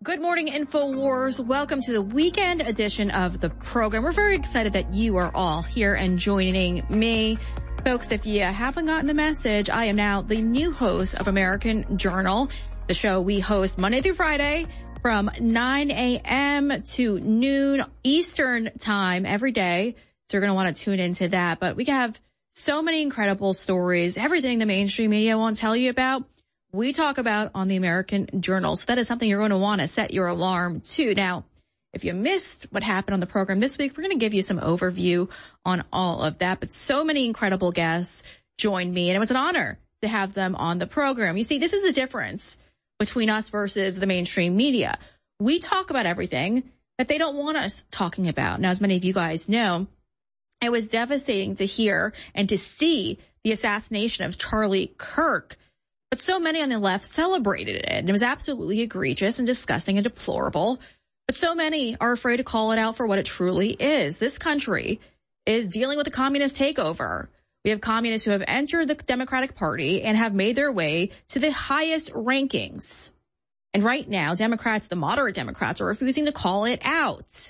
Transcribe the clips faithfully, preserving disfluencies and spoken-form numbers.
Good morning, InfoWars. Welcome to the weekend edition of the program. We're very excited that you are all here and joining me. Folks, if you haven't gotten the message, I am now the new host of American Journal, the show we host Monday through Friday from nine a.m. to noon Eastern time every day. So you're going to want to tune into that. But we have so many incredible stories, everything the mainstream media won't tell you about, we talk about on the American Journal. So that is something you're going to want to set your alarm to. Now, if you missed what happened on the program this week, we're going to give you some overview on all of that. But so many incredible guests joined me, and it was an honor to have them on the program. You see, this is the difference between us versus the mainstream media. We talk about everything that they don't want us talking about. Now, as many of you guys know, it was devastating to hear and to see the assassination of Charlie Kirk. But so many on the left celebrated it, and it was absolutely egregious and disgusting and deplorable. But so many are afraid to call it out for what it truly is. This country is dealing with a communist takeover. We have communists who have entered the Democratic Party and have made their way to the highest rankings. And right now, Democrats, the moderate Democrats, are refusing to call it out.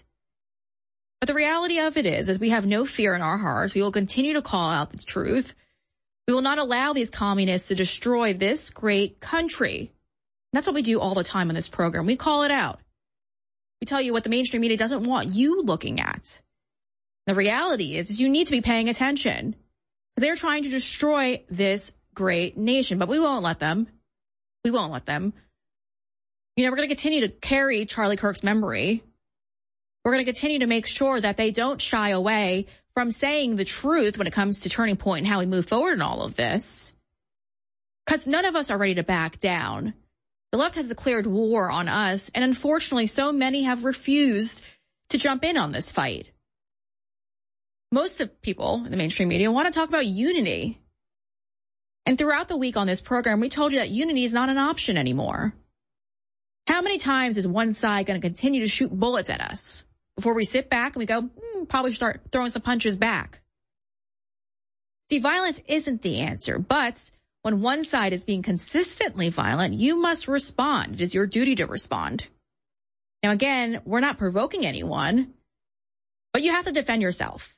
But the reality of it is, is we have no fear in our hearts. We will continue to call out the truth. We will not allow these communists to destroy this great country. And that's what we do all the time on this program. We call it out. We tell you what the mainstream media doesn't want you looking at. The reality is, is you need to be paying attention because they're trying to destroy this great nation. But we won't let them. We won't let them. You know, we're going to continue to carry Charlie Kirk's memory. We're going to continue to make sure that they don't shy away from saying the truth when it comes to Turning Point and how we move forward in all of this. Because none of us are ready to back down. The left has declared war on us, and unfortunately, so many have refused to jump in on this fight. Most of people in the mainstream media want to talk about unity. And throughout the week on this program, we told you that unity is not an option anymore. How many times is one side going to continue to shoot bullets at us before we sit back and we go, hmm, probably start throwing some punches back? See, violence isn't the answer, but when one side is being consistently violent, you must respond. It is your duty to respond. Now, again, we're not provoking anyone, but you have to defend yourself.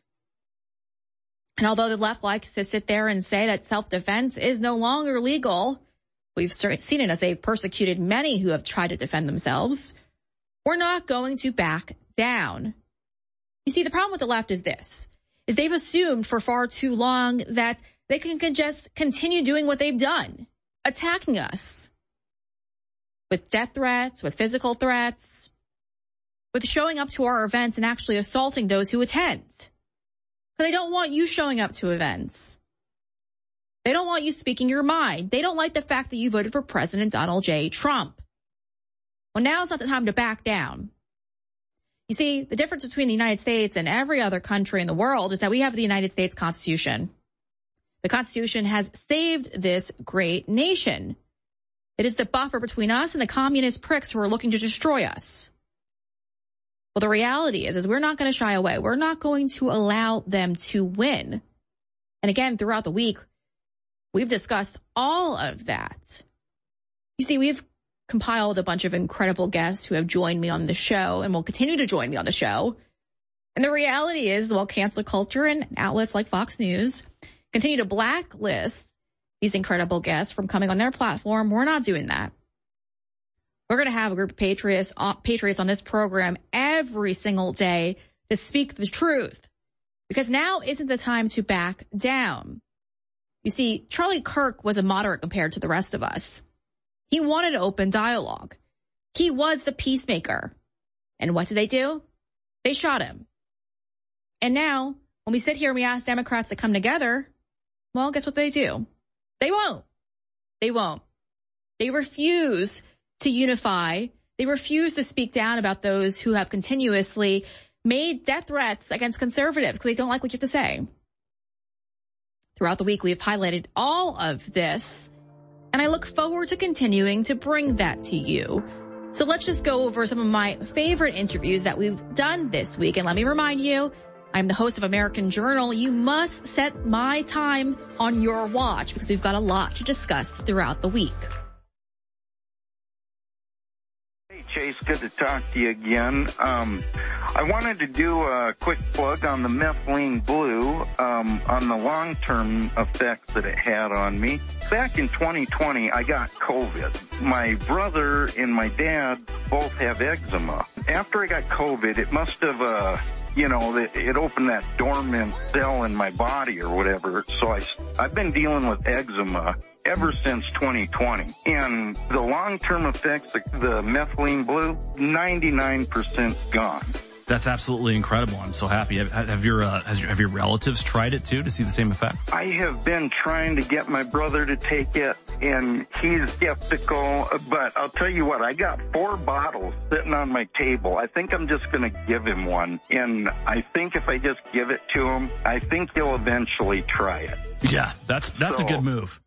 And although the left likes to sit there and say that self-defense is no longer legal, we've seen it as they've persecuted many who have tried to defend themselves, we're not going to back down. You see, the problem with the left is this, is they've assumed for far too long that they can, can just continue doing what they've done, attacking us with death threats, with physical threats, with showing up to our events and actually assaulting those who attend. But they don't want you showing up to events. They don't want you speaking your mind. They don't like the fact that you voted for President Donald J. Trump. Well, now's not the time to back down. You see, the difference between the United States and every other country in the world is that we have the United States Constitution. The Constitution has saved this great nation. It is the buffer between us and the communist pricks who are looking to destroy us. Well, the reality is, is we're not going to shy away. We're not going to allow them to win. And again, throughout the week, we've discussed all of that. You see, we've compiled a bunch of incredible guests who have joined me on the show and will continue to join me on the show. And the reality is, while cancel culture and outlets like Fox News continue to blacklist these incredible guests from coming on their platform, we're not doing that. We're going to have a group of patriots, uh, patriots on this program every single day to speak the truth, because now isn't the time to back down. You see, Charlie Kirk was a moderate compared to the rest of us. He wanted open dialogue. He was the peacemaker. And what did they do? They shot him. And now, when we sit here and we ask Democrats to come together, well, guess what they do? They won't. They won't. They refuse to unify. They refuse to speak down about those who have continuously made death threats against conservatives because they don't like what you have to say. Throughout the week, we have highlighted all of this, and I look forward to continuing to bring that to you. So let's just go over some of my favorite interviews that we've done this week. And let me remind you, I'm the host of American Journal. You must set my time on your watch because we've got a lot to discuss throughout the week. Hey, Chase, good to talk to you again. Um, I wanted to do a quick plug on the methylene blue, um, on the long-term effects that it had on me. Back in twenty twenty, I got COVID. My brother and my dad both have eczema. After I got COVID, it must have, uh, you know, it, it opened that dormant cell in my body or whatever. So I, I've been dealing with eczema ever since twenty twenty. And the long-term effects, the, the methylene blue, ninety-nine percent gone. That's absolutely incredible. I'm so happy. Have, have your uh, has your, have your relatives tried it too to see the same effect? I have been trying to get my brother to take it, and he's skeptical. But I'll tell you what, I got four bottles sitting on my table. I think I'm just going to give him one, and I think if I just give it to him, I think he'll eventually try it. Yeah, that's that's so, a good move.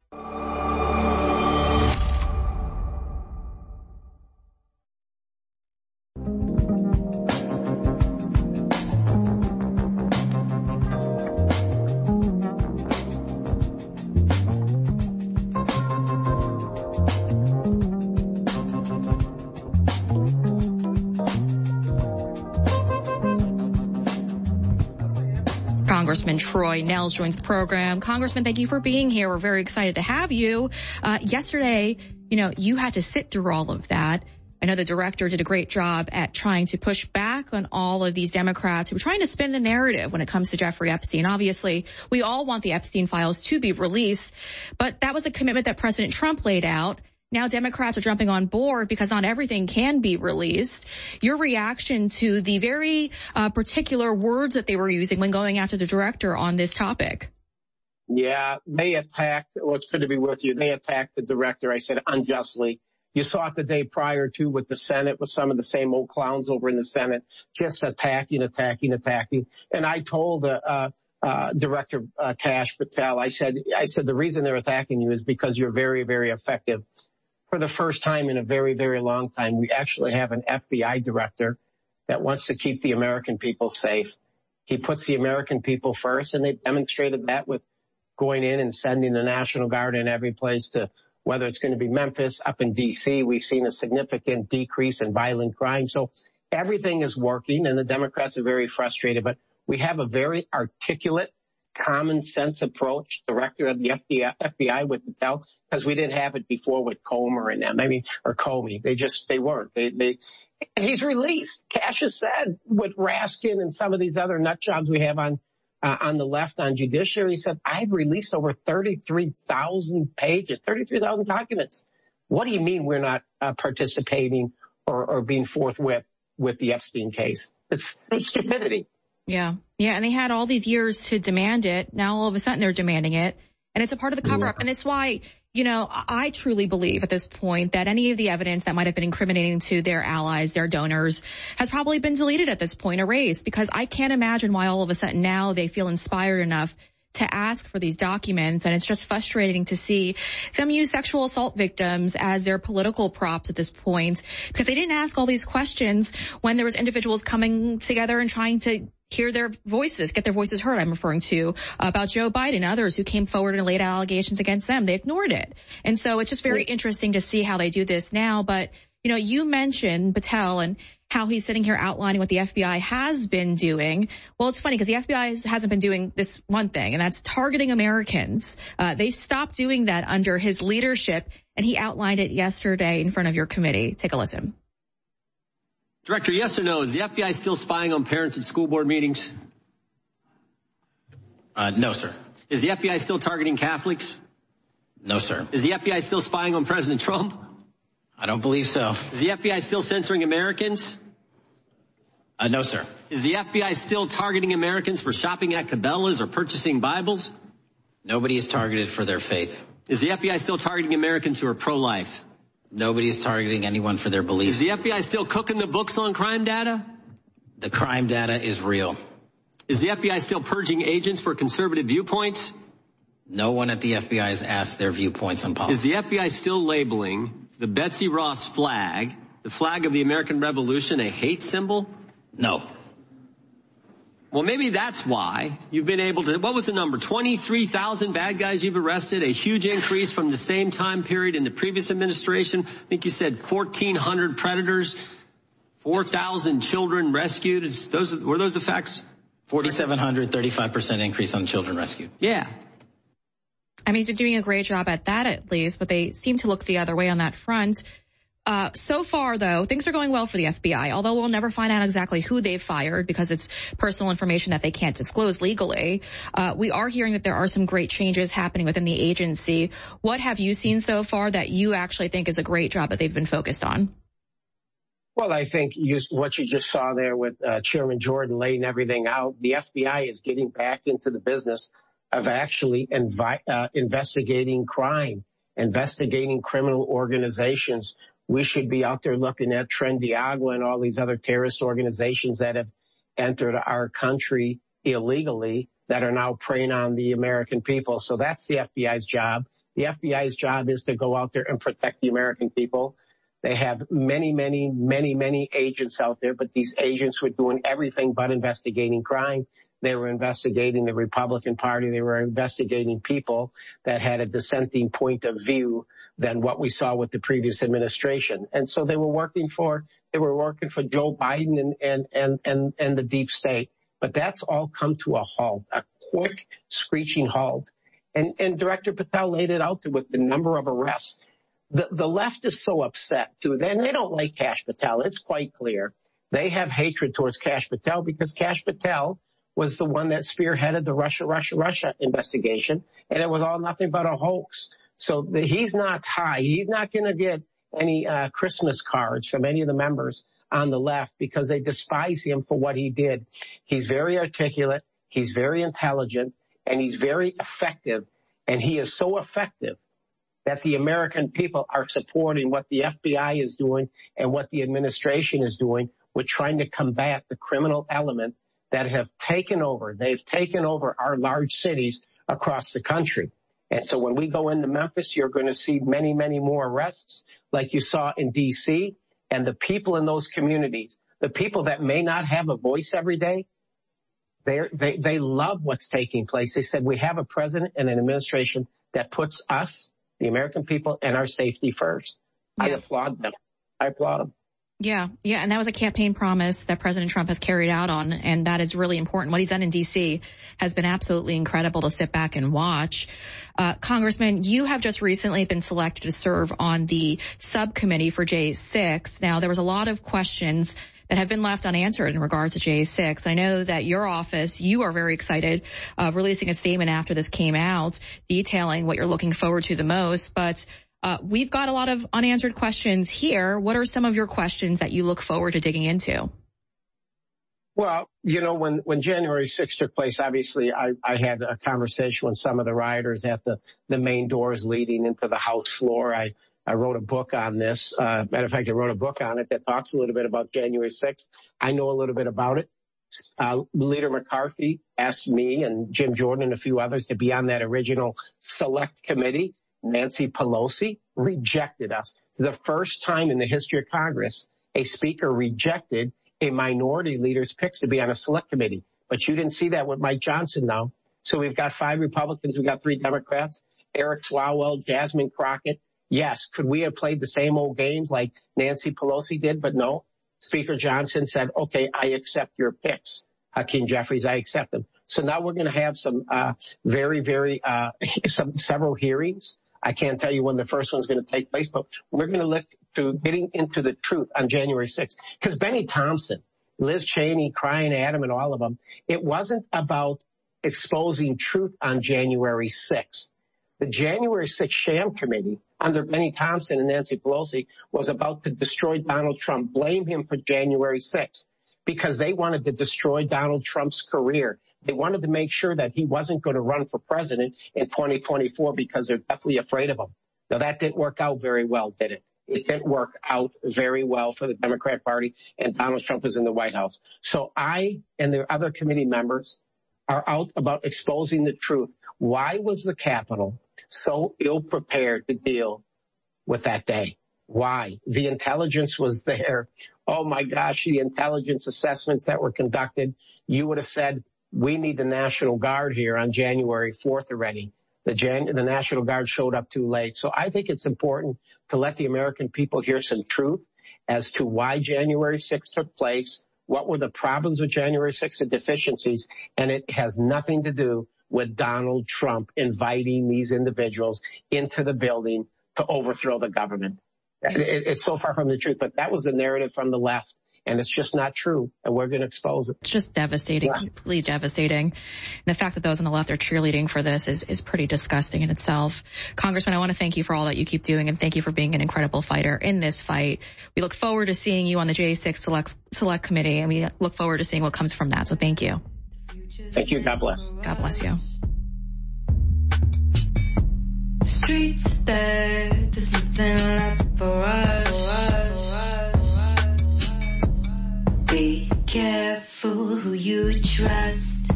Congressman Troy Nehls joins the program. Congressman, thank you for being here. We're very excited to have you. Uh, yesterday, you know, you had to sit through all of that. I know the director did a great job at trying to push back on all of these Democrats who were trying to spin the narrative when it comes to Jeffrey Epstein. Obviously, we all want the Epstein files to be released, but that was a commitment that President Trump laid out. Now Democrats are jumping on board because not everything can be released. Your reaction to the very uh, particular words that they were using when going after the director on this topic? Yeah, they attacked, well, it's good to be with you. They attacked the director, I said, unjustly. You saw it the day prior to with the Senate, with some of the same old clowns over in the Senate, just attacking, attacking, attacking. And I told uh, uh, uh Director uh, Kash Patel, I said, I said, the reason they're attacking you is because you're very, very effective. For the first time in a very, very long time, we actually have an F B I director that wants to keep the American people safe. He puts the American people first, and they demonstrated that with going in and sending the National Guard in every place to, whether it's going to be Memphis, up in D C, we've seen a significant decrease in violent crime. So everything is working, and the Democrats are very frustrated, but we have a very articulate, common sense approach. Director of the F B I would tell, because we didn't have it before with Comer and them. I mean, or Comey. They just, they weren't. They, they, and he's released. Kash has said with Raskin and some of these other nut jobs we have on, uh, on the left on judiciary, he said, I've released over thirty-three thousand pages, thirty-three thousand documents. What do you mean we're not uh, participating or, or being forthwith with the Epstein case? It's stupidity. Yeah. Yeah. And they had all these years to demand it. Now all of a sudden they're demanding it. And it's a part of the cover up. Yeah. And it's why, you know, I truly believe at this point that any of the evidence that might have been incriminating to their allies, their donors, has probably been deleted at this point, erased, because I can't imagine why all of a sudden now they feel inspired enough to ask for these documents. And it's just frustrating to see them use sexual assault victims as their political props at this point, because they didn't ask all these questions when there was individuals coming together and trying to hear their voices, get their voices heard. I'm referring to about Joe Biden and others who came forward and laid allegations against them. They ignored it. And so it's just very interesting to see how they do this now. But, you know, you mentioned Patel and how he's sitting here outlining what the F B I has been doing. Well, it's funny because the F B I hasn't been doing this one thing, and that's targeting Americans. Uh, they stopped doing that under his leadership, and he outlined it yesterday in front of your committee. Take a listen. Director, yes or no, is the F B I still spying on parents at school board meetings? Uh, no, sir. Is the F B I still targeting Catholics? No, sir. Is the F B I still spying on President Trump? I don't believe so. Is the F B I still censoring Americans? Uh, no, sir. Is the F B I still targeting Americans for shopping at Cabela's or purchasing Bibles? Nobody is targeted for their faith. Is the F B I still targeting Americans who are pro-life? Nobody is targeting anyone for their beliefs. Is the F B I still cooking the books on crime data? The crime data is real. Is the F B I still purging agents for conservative viewpoints? No one at the F B I has asked their viewpoints on policy. Is the F B I still labeling the Betsy Ross flag, the flag of the American Revolution, a hate symbol? No. Well, maybe that's why you've been able to, what was the number? twenty-three thousand bad guys you've arrested, a huge increase from the same time period in the previous administration. I think you said fourteen hundred predators, four thousand children rescued. Is those, were those the facts? forty-seven hundred, thirty-five percent increase on children rescued. Yeah. I mean, he's been doing a great job at that at least, but they seem to look the other way on that front. Uh, so far, though, things are going well for the F B I, although we'll never find out exactly who they've fired because it's personal information that they can't disclose legally. Uh, we are hearing that there are some great changes happening within the agency. What have you seen so far that you actually think is a great job that they've been focused on? Well, I think you, what you just saw there with uh, Chairman Jordan laying everything out, the F B I is getting back into the business of actually invi- uh, investigating crime, investigating criminal organizations. We should be out there looking at Trendiagua and all these other terrorist organizations that have entered our country illegally that are now preying on the American people. So that's the F B I's job. The F B I's job is to go out there and protect the American people. They have many, many, many, many agents out there, but these agents were doing everything but investigating crime. They were investigating the Republican Party. They were investigating people that had a dissenting point of view than what we saw with the previous administration. And so they were working for, they were working for Joe Biden and, and, and, and, and the deep state. But that's all come to a halt, a quick screeching halt. And, and Director Patel laid it out there with the number of arrests. The, the left is so upset too. Then they don't like Kash Patel. It's quite clear. They have hatred towards Kash Patel because Kash Patel was the one that spearheaded the Russia, Russia, Russia investigation. And it was all nothing but a hoax. So the, he's not high. He's not going to get any uh, Christmas cards from any of the members on the left because they despise him for what he did. He's very articulate. He's very intelligent and he's very effective. And he is so effective that the American people are supporting what the F B I is doing and what the administration is doing with trying to combat the criminal element that have taken over. They've taken over our large cities across the country. And so when we go into Memphis, you're going to see many, many more arrests like you saw in D C. And the people in those communities, the people that may not have a voice every day, they they love what's taking place. They said, we have a president and an administration that puts us, the American people, and our safety first. Yeah. I applaud them. I applaud them. Yeah, yeah, and that was a campaign promise that President Trump has carried out on, and that is really important. What he's done in D C has been absolutely incredible to sit back and watch. Uh, Congressman, you have just recently been selected to serve on the subcommittee for J six. Now, there was a lot of questions that have been left unanswered in regards to J six. I know that your office, you are very excited, uh, releasing a statement after this came out, detailing what you're looking forward to the most, but Uh, we've got a lot of unanswered questions here. What are some of your questions that you look forward to digging into? Well, you know, when, when January sixth took place, obviously I, I had a conversation with some of the rioters at the, the main doors leading into the House floor. I, I wrote a book on this. Uh, matter of fact, I wrote a book on it that talks a little bit about January sixth. I know a little bit about it. Uh, Leader McCarthy asked me and Jim Jordan and a few others to be on that original select committee. Nancy Pelosi rejected us. It's the first time in the history of Congress a speaker rejected a minority leader's picks to be on a select committee. But you didn't see that with Mike Johnson now. So we've got five Republicans. We've got three Democrats, Eric Swalwell, Jasmine Crockett. Yes. Could we have played the same old games like Nancy Pelosi did? But no. Speaker Johnson said, okay, I accept your picks. Hakeem Jeffries, I accept them. So now we're going to have some uh very, very, uh some several hearings. I can't tell you when the first one's going to take place, but we're going to look to getting into the truth on January sixth. Because Benny Thompson, Liz Cheney, Crying Adam, and all of them, it wasn't about exposing truth on January sixth. The January sixth sham committee under Benny Thompson and Nancy Pelosi was about to destroy Donald Trump, blame him for January sixth, because they wanted to destroy Donald Trump's career. They wanted to make sure that he wasn't going to run for president in twenty twenty-four because they're definitely afraid of him. Now, that didn't work out very well, did it? It didn't work out very well for the Democrat Party, and Donald Trump is in the White House. So I and the other committee members are out about exposing the truth. Why was the Capitol so ill-prepared to deal with that day? Why? The intelligence was there. Oh my gosh, the intelligence assessments that were conducted. You would have said, we need the National Guard here on January fourth already. The, Jan- the National Guard showed up too late. So I think it's important to let the American people hear some truth as to why January sixth took place, what were the problems with January sixth, the deficiencies, and it has nothing to do with Donald Trump inviting these individuals into the building to overthrow the government. It, it's so far from the truth, but that was the narrative from the left, and it's just not true, and we're going to expose it. It's just devastating, yeah. Completely devastating. And the fact that those on the left are cheerleading for this is, is pretty disgusting in itself. Congressman, I want to thank you for all that you keep doing, and thank you for being an incredible fighter in this fight. We look forward to seeing you on the J six Select, Select Committee, and we look forward to seeing what comes from that, so thank you. Thank you. God bless. God bless you. Streets there, there's nothing left for us. Be careful who you trust.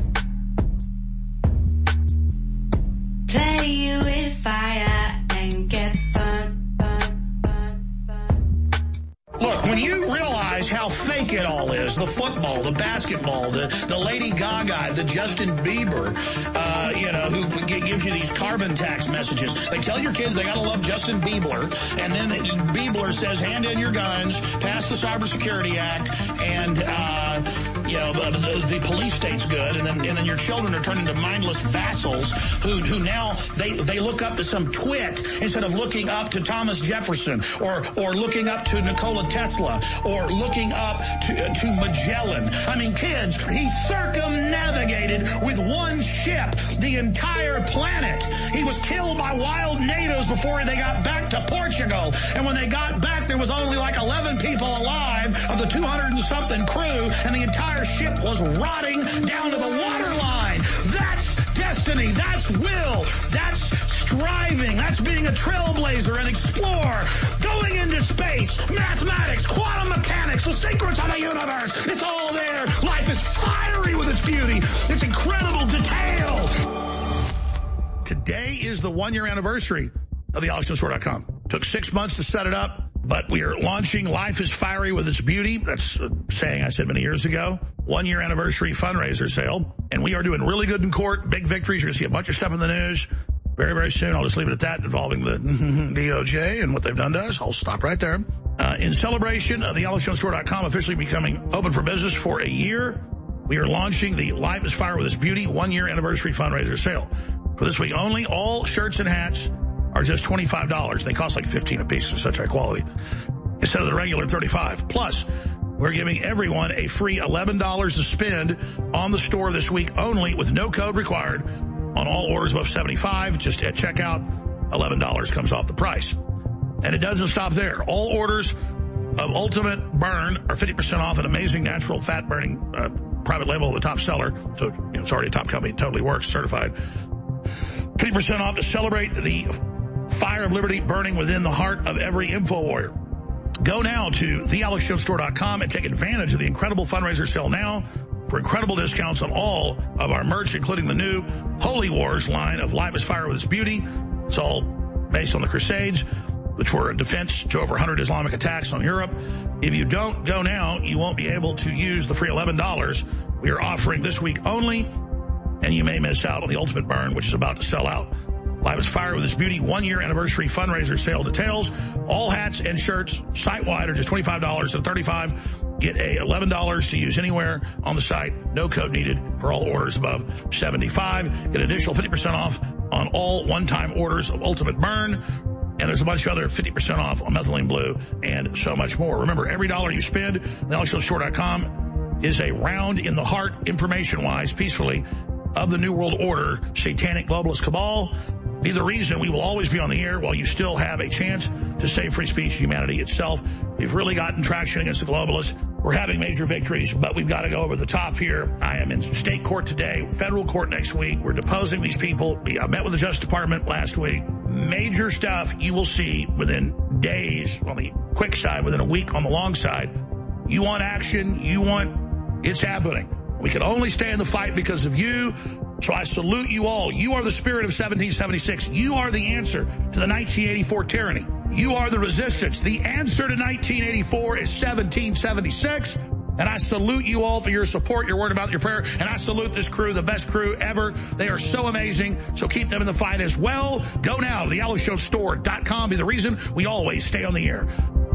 Play you with fire and get burned, burned, burned, burned. Look, when you realize how fake it all is, the football, the basketball, the, the Lady Gaga, the Justin Bieber, uh, you know, who g- gives you these carbon tax messages. They tell your kids they gotta love Justin Bieber, and then Bieber says, hand in your guns, pass the Cybersecurity Act, and, uh, you know, the, the, the police state's good, and then, and then your children are turned into mindless vassals who, who now they, they look up to some twit instead of looking up to Thomas Jefferson or, or looking up to Nikola Tesla or looking up to, to Magellan. I mean, kids, he circumnavigated with one ship the entire planet. He was killed by wild natives before they got back to Portugal. And when they got back, there was only like eleven people alive of the two hundred and something crew, and the entire ship was rotting down to the waterline. That's destiny. That's will. That's striving. That's being a trailblazer and explorer. Going into space. Mathematics. Quantum mechanics. The secrets of the universe. It's all there. Life is fiery with its beauty. Its incredible detail. Today is the one-year anniversary of the Alex Jones Store dot com. Took six months to set it up, but we are launching Life is Fiery with its Beauty. That's a saying I said many years ago. One-year anniversary fundraiser sale. And we are doing really good in court. Big victories. You're going to see a bunch of stuff in the news very, very soon. I'll just leave it at that, involving the D O J and what they've done to us. I'll stop right there. Uh, in celebration of the Alex Jones Store dot com officially becoming open for business for a year, we are launching the Life is Fire with its Beauty one-year anniversary fundraiser sale. For this week only, all shirts and hats are just twenty-five dollars. They cost like fifteen dollars a piece. They're such high quality. Instead of the regular thirty-five dollars. Plus, we're giving everyone a free eleven dollars to spend on the store this week only with no code required on all orders above seventy-five dollars. Just at checkout, eleven dollars comes off the price. And it doesn't stop there. All orders of Ultimate Burn are fifty percent off an amazing natural fat burning uh, private label, the top seller. So you know, it's already a top company. It totally works, certified. fifty percent off to celebrate the fire of liberty burning within the heart of every InfoWarrior. Go now to the Alex Jones Store dot com and take advantage of the incredible fundraiser sale now for incredible discounts on all of our merch, including the new Holy Wars line of Life is Fire with its Beauty. It's all based on the Crusades, which were a defense to over one hundred Islamic attacks on Europe. If you don't go now, you won't be able to use the free eleven dollars we are offering this week only, and you may miss out on the Ultimate Burn, which is about to sell out. Life is Fire with its Beauty one-year anniversary fundraiser sale details. All hats and shirts site-wide are just twenty-five dollars and thirty-five dollars. Get a eleven dollars to use anywhere on the site. No code needed for all orders above seventy-five dollars. Get an additional fifty percent off on all one-time orders of Ultimate Burn. And there's a bunch of other fifty percent off on Methylene Blue and so much more. Remember, every dollar you spend at Alex Jones Store dot com is a round in the heart, information-wise, peacefully, of the New World Order, satanic globalist cabal. Be the reason we will always be on the air while you still have a chance to save free speech, humanity itself. We've really gotten traction against the globalists. We're having major victories, but we've got to go over the top here. I am in state court today, federal court next week. We're deposing these people. I met with the Justice Department last week. Major stuff you will see within days on the quick side, within a week on the long side. You want action. You want, it's happening. We can only stay in the fight because of you. So I salute you all. You are the spirit of seventeen seventy-six. You are the answer to the nineteen eighty-four tyranny. You are the resistance. The answer to nineteen eighty-four is seventeen seventy-six. And I salute you all for your support, your word about your prayer. And I salute this crew, the best crew ever. They are so amazing. So keep them in the fight as well. Go now to the alex show store dot com. Be the reason we always stay on the air.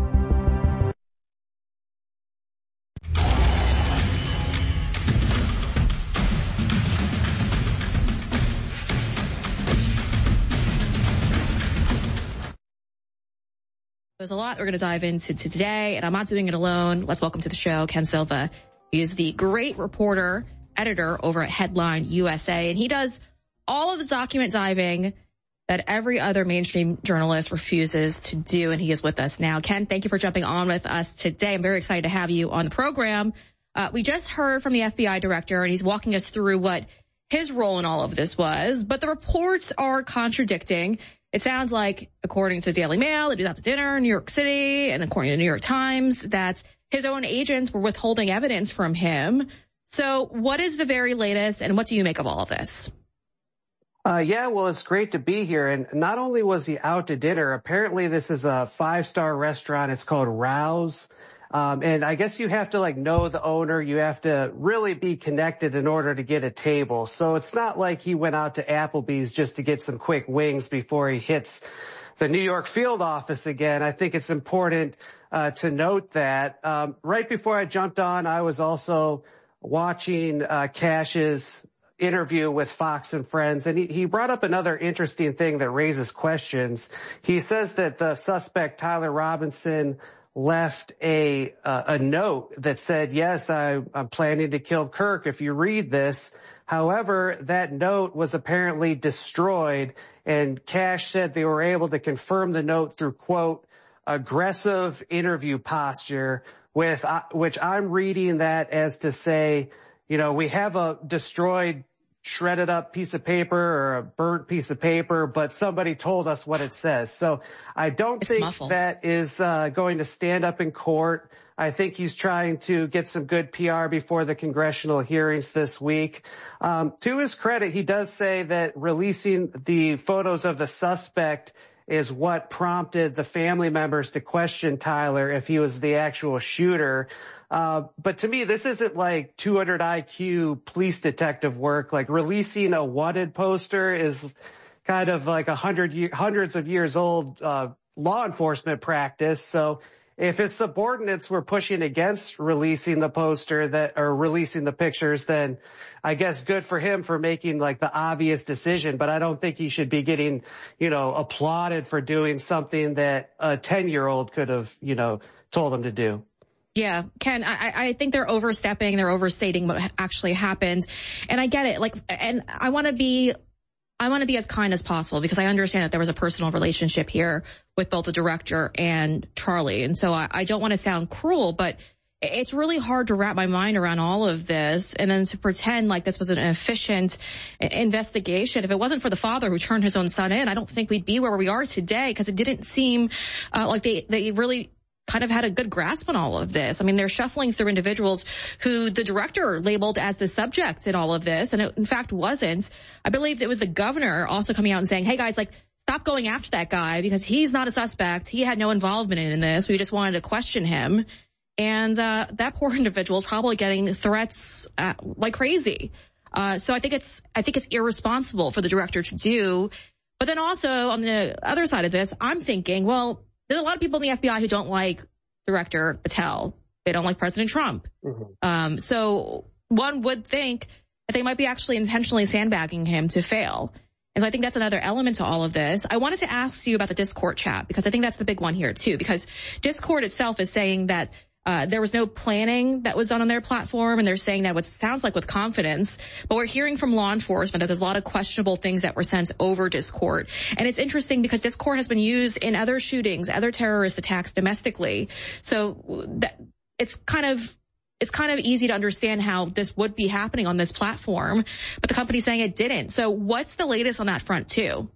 There's a lot we're going to dive into today, and I'm not doing it alone. Let's welcome to the show Ken Silva. He is the great reporter, editor over at Headline U S A, and he does all of the document diving that every other mainstream journalist refuses to do, and he is with us now. Ken, thank you for jumping on with us today. I'm very excited to have you on the program. Uh, we just heard from the F B I director, and he's walking us through what his role in all of this was, but the reports are contradicting. It sounds like, according to Daily Mail, it was out to dinner in New York City, and according to New York Times, that his own agents were withholding evidence from him. So what is the very latest, and what do you make of all of this? Uh, yeah, well, it's great to be here. And not only was he out to dinner, apparently this is a five-star restaurant. It's called Rouse. Um, and I guess you have to like know the owner. You have to really be connected in order to get a table. So it's not like he went out to Applebee's just to get some quick wings before he hits the New York field office again. I think it's important uh, to note that. Um, right before I jumped on, I was also watching uh, Cash's interview with Fox and Friends, and he, he brought up another interesting thing that raises questions. He says that the suspect, Tyler Robinson, left a uh, a note that said, yes, I, I'm planning to kill Kirk if you read this. However, that note was apparently destroyed, and Cash said they were able to confirm the note through, quote, aggressive interview posture, with uh, which I'm reading that as to say, you know, we have a destroyed, shredded up piece of paper or a burnt piece of paper, but somebody told us what it says. So I don't it's think muffled. that is uh, going to stand up in court. I think he's trying to get some good P R before the congressional hearings this week. Um, to his credit, he does say that releasing the photos of the suspect is what prompted the family members to question Tyler if he was the actual shooter. Uh, but to me, this isn't like two hundred I Q police detective work. Like releasing a wanted poster is kind of like a hundred year, hundreds of years old, uh, law enforcement practice. So if his subordinates were pushing against releasing the poster that, or releasing the pictures, then I guess good for him for making like the obvious decision. But I don't think he should be getting, you know, applauded for doing something that a ten year old could have, you know, told him to do. Yeah, Ken, I, I think they're overstepping, they're overstating what actually happened. And I get it. Like, and I want to be, I want to be as kind as possible because I understand that there was a personal relationship here with both the director and Charlie. And so I, I don't want to sound cruel, but it's really hard to wrap my mind around all of this and then to pretend like this was an efficient investigation. If it wasn't for the father who turned his own son in, I don't think we'd be where we are today because it didn't seem uh, like they, they really kind of had a good grasp on all of this. I mean, they're shuffling through individuals who the director labeled as the subject in all of this, and it in fact wasn't. I believe it was the governor also coming out and saying, hey guys, like, stop going after that guy because he's not a suspect. He had no involvement in this. We just wanted to question him. And uh that poor individual is probably getting threats uh, like crazy. Uh so I think it's I think it's irresponsible for the director to do. But then also on the other side of this, I'm thinking, well, there's a lot of people in the F B I who don't like Director Patel. They don't like President Trump. Mm-hmm. Um, so one would think that they might be actually intentionally sandbagging him to fail. And so I think that's another element to all of this. I wanted to ask you about the Discord chat because I think that's the big one here too, because Discord itself is saying that Uh, there was no planning that was done on their platform, and they're saying that what sounds like with confidence. But we're hearing from law enforcement that there's a lot of questionable things that were sent over Discord. And it's interesting because Discord has been used in other shootings, other terrorist attacks domestically. So that, it's kind of it's kind of easy to understand how this would be happening on this platform, but the company's saying it didn't. So what's the latest on that front too?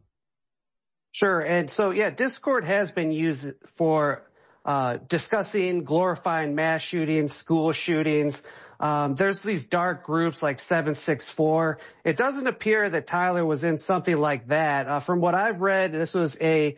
Sure. And so, yeah, Discord has been used for Uh, discussing, glorifying mass shootings, school shootings. Um, there's these dark groups like seven six four. It doesn't appear that Tyler was in something like that. Uh, from what I've read, this was a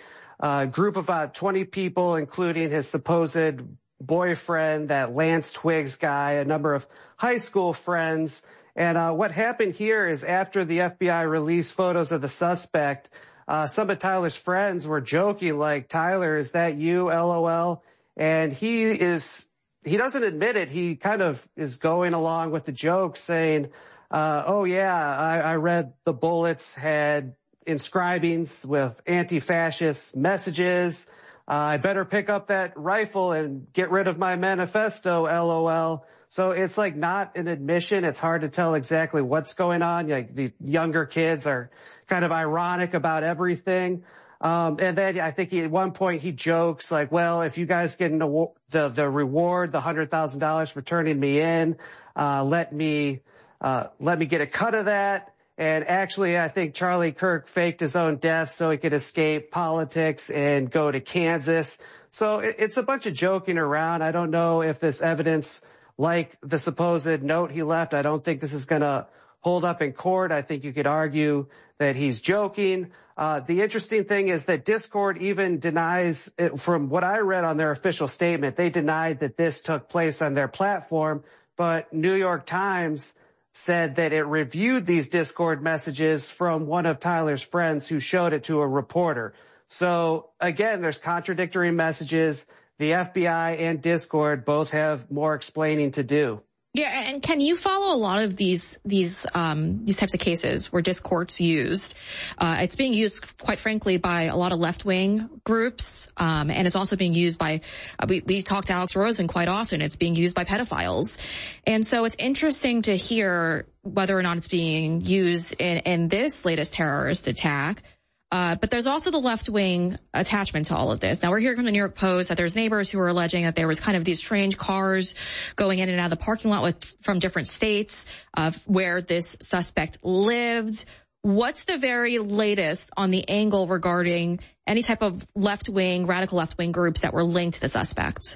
a group of about twenty people, including his supposed boyfriend, that Lance Twiggs guy, a number of high school friends. And uh, what happened here is after the F B I released photos of the suspect, uh, some of Tyler's friends were joking like, Tyler, is that you, LOL? And he is, he doesn't admit it. He kind of is going along with the joke saying, uh, oh yeah, I, I read the bullets had inscribings with anti-fascist messages. Uh, I better pick up that rifle and get rid of my manifesto, LOL. So it's like not an admission. It's hard to tell exactly what's going on. Like the younger kids are kind of ironic about everything. Um, and then I think he, at one point he jokes like, well, if you guys get an award, the, the reward, the hundred thousand dollars for turning me in, uh, let me, uh, let me get a cut of that. And actually, I think Charlie Kirk faked his own death so he could escape politics and go to Kansas. So it, it's a bunch of joking around. I don't know if this evidence, like the supposed note he left, I don't think this is going to hold up in court. I think you could argue that he's joking. Uh, the interesting thing is that Discord even denies it. From what I read on their official statement, they denied that this took place on their platform, but New York Times said that it reviewed these Discord messages from one of Tyler's friends who showed it to a reporter. So again, there's contradictory messages. The F B I and Discord both have more explaining to do. Yeah, and can you follow a lot of these these um these types of cases where Discord's used? Uh it's being used, quite frankly, by a lot of left-wing groups, um and it's also being used by uh, we we talk to Alex Rosen quite often. It's being used by pedophiles. And so it's interesting to hear whether or not it's being used in in this latest terrorist attack. Uh, but there's also the left-wing attachment to all of this. Now, we're hearing from the New York Post that there's neighbors who are alleging that there was kind of these strange cars going in and out of the parking lot with from different states of where this suspect lived. What's the very latest on the angle regarding any type of left-wing, radical left-wing groups that were linked to the suspect?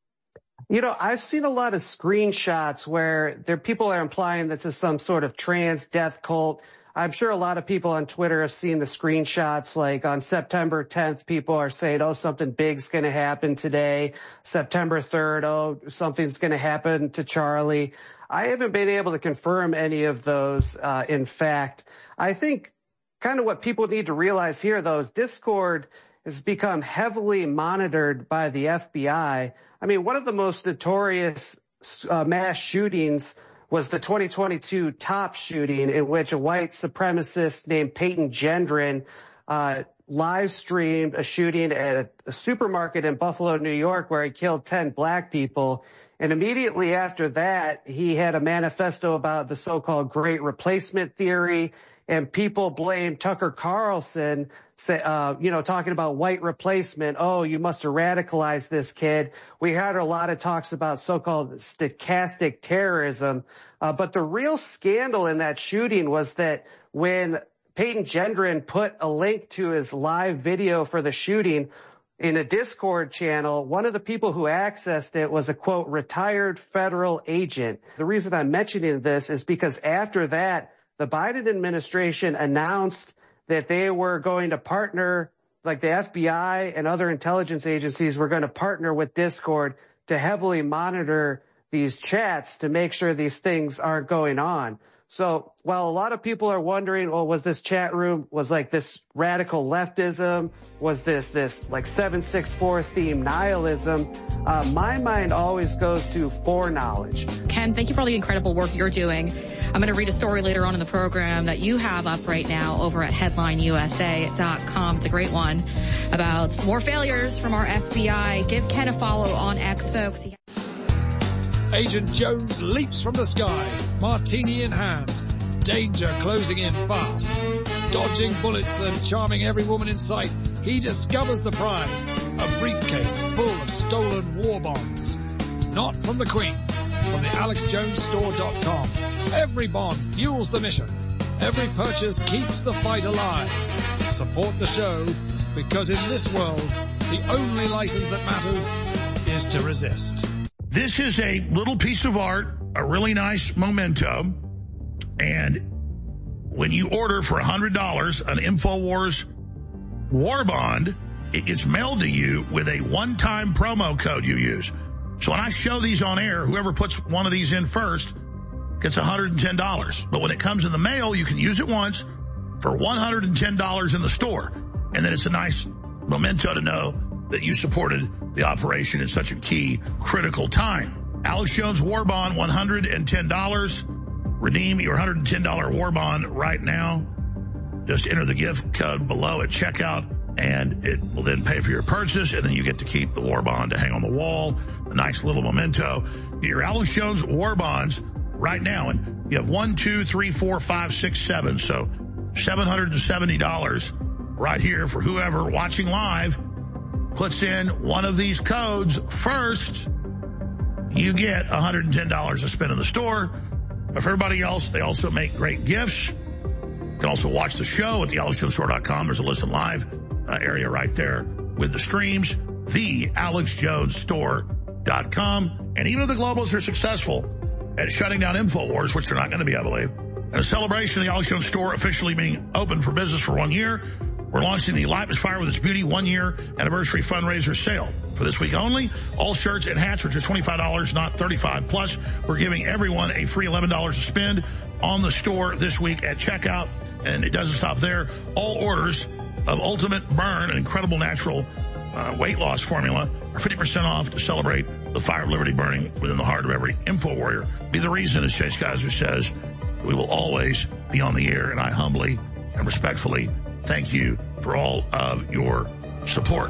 You know, I've seen a lot of screenshots where there people are implying this is some sort of trans death cult. I'm sure a lot of people on Twitter have seen the screenshots, like on September tenth, people are saying, oh, something big's going to happen today. September third, oh, something's going to happen to Charlie. I haven't been able to confirm any of those. Uh, in fact, I think kind of what people need to realize here, though, is Discord has become heavily monitored by the F B I. I mean, one of the most notorious uh, mass shootings was the twenty twenty-two Top shooting, in which a white supremacist named Peyton Gendron uh live streamed a shooting at a, a supermarket in Buffalo, New York, where he killed ten black people. And immediately after that, he had a manifesto about the so-called Great Replacement theory, and people blamed Tucker Carlson, say, uh, you know, talking about white replacement. Oh, you must have radicalized this kid. We had a lot of talks about so-called stochastic terrorism. Uh, but the real scandal in that shooting was that when Peyton Gendron put a link to his live video for the shooting in a Discord channel, one of the people who accessed it was a, quote, retired federal agent. The reason I'm mentioning this is because after that, the Biden administration announced that they were going to partner, like the F B I and other intelligence agencies were going to partner with Discord to heavily monitor these chats to make sure these things aren't going on. So while a lot of people are wondering, well, was this chat room, was like this radical leftism? Was this, this like seven six four theme nihilism? Uh, my mind always goes to foreknowledge. Ken, thank you for all the incredible work you're doing. I'm going to read a story later on in the program that you have up right now over at headline U S A dot com. It's a great one about more failures from our F B I. Give Ken a follow on X, folks. He Agent Jones leaps from the sky, martini in hand. Danger closing in fast. Dodging bullets and charming every woman in sight, he discovers the prize, a briefcase full of stolen war bonds. Not from the Queen, from the alex jones store dot com. Every bond fuels the mission. Every purchase keeps the fight alive. Support the show, because in this world, the only license that matters is to resist. This is a little piece of art, a really nice memento, and when you order for one hundred dollars an InfoWars war bond, it gets mailed to you with a one-time promo code you use. So when I show these on air, whoever puts one of these in first gets one hundred ten dollars. But when it comes in the mail, you can use it once for one hundred ten dollars in the store. And then it's a nice memento to know that you supported the operation in such a key, critical time. Alex Jones War Bond, one hundred ten dollars. Redeem your one hundred ten dollars War Bond right now. Just enter the gift code below at checkout, and it will then pay for your purchase, and then you get to keep the War Bond to hang on the wall. A nice little memento. Get your Alex Jones War Bonds right now, and you have one, two, three, four, five, six, seven. So seven hundred seventy dollars right here for whoever watching live puts in one of these codes first. You get one hundred ten dollars to spend in the store. But for everybody else, they also make great gifts. You can also watch the show at the alex jones store dot com. There's a listen live uh, area right there with the streams. the alex jones store dot com. And even if the globalists are successful at shutting down InfoWars, which they're not going to be, I believe, in a celebration of the Alex Jones Store officially being open for business for one year, we're launching the Life is Fire with Its Beauty one-year anniversary fundraiser sale. For this week only, all shirts and hats are just twenty-five dollars, not thirty-five dollars. Plus, we're giving everyone a free eleven dollars to spend on the store this week at checkout. And it doesn't stop there. All orders of Ultimate Burn, an incredible natural uh, weight loss formula, are fifty percent off to celebrate the fire of liberty burning within the heart of every info warrior. Be the reason, as Chase Geiser says, we will always be on the air. And I humbly and respectfully thank you for all of your support.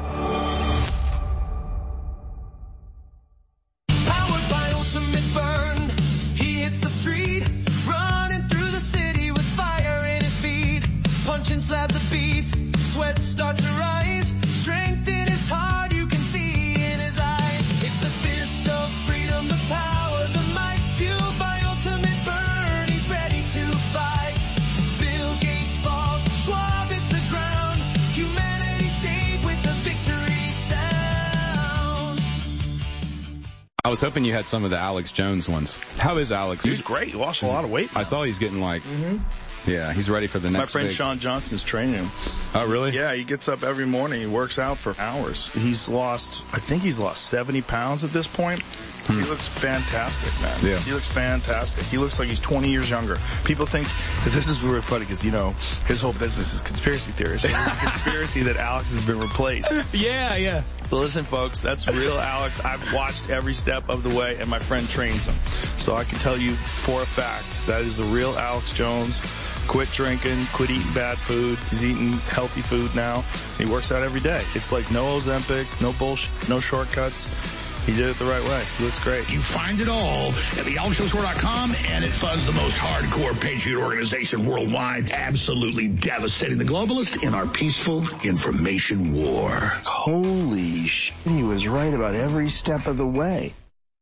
Powered by Ultimate Burn, he hits the street, running through the city with fire in his feet, punching slabs of beef, sweat starts to rise, strength in his heart you can see in his eyes. It's the fist of freedom, the power, the might, fueled by Ultimate Burn. He's ready to fight. Bill Gates falls, Schwab hits the ground, humanity saved with the victory sound. I was hoping you had some of the Alex Jones ones. How is Alex? He's great. He lost a lot of weight. I saw he's getting like, mm-hmm. yeah, he's ready for the next My friend big... Sean Johnson's training him. Oh, really? Yeah, he gets up every morning. He works out for hours. He's lost, I think he's lost seventy pounds at this point. Hmm. He looks fantastic, man. Yeah. He looks fantastic. He looks like he's twenty years younger. People think, this is really funny because, you know, his whole business is conspiracy theories. So there's a conspiracy that Alex has been replaced. Yeah, yeah. But listen, folks, that's real Alex. I've watched every step of the way, and my friend trains him. So I can tell you for a fact that is the real Alex Jones. Quit drinking, quit eating bad food. He's eating healthy food now. He works out every day. It's like no Ozempic, no bullshit, no shortcuts. He did it the right way. He looks great. You find it all at the alex jones store dot com, and it funds the most hardcore patriot organization worldwide, absolutely devastating the globalists in our peaceful information war. Holy shit, he was right about every step of the way.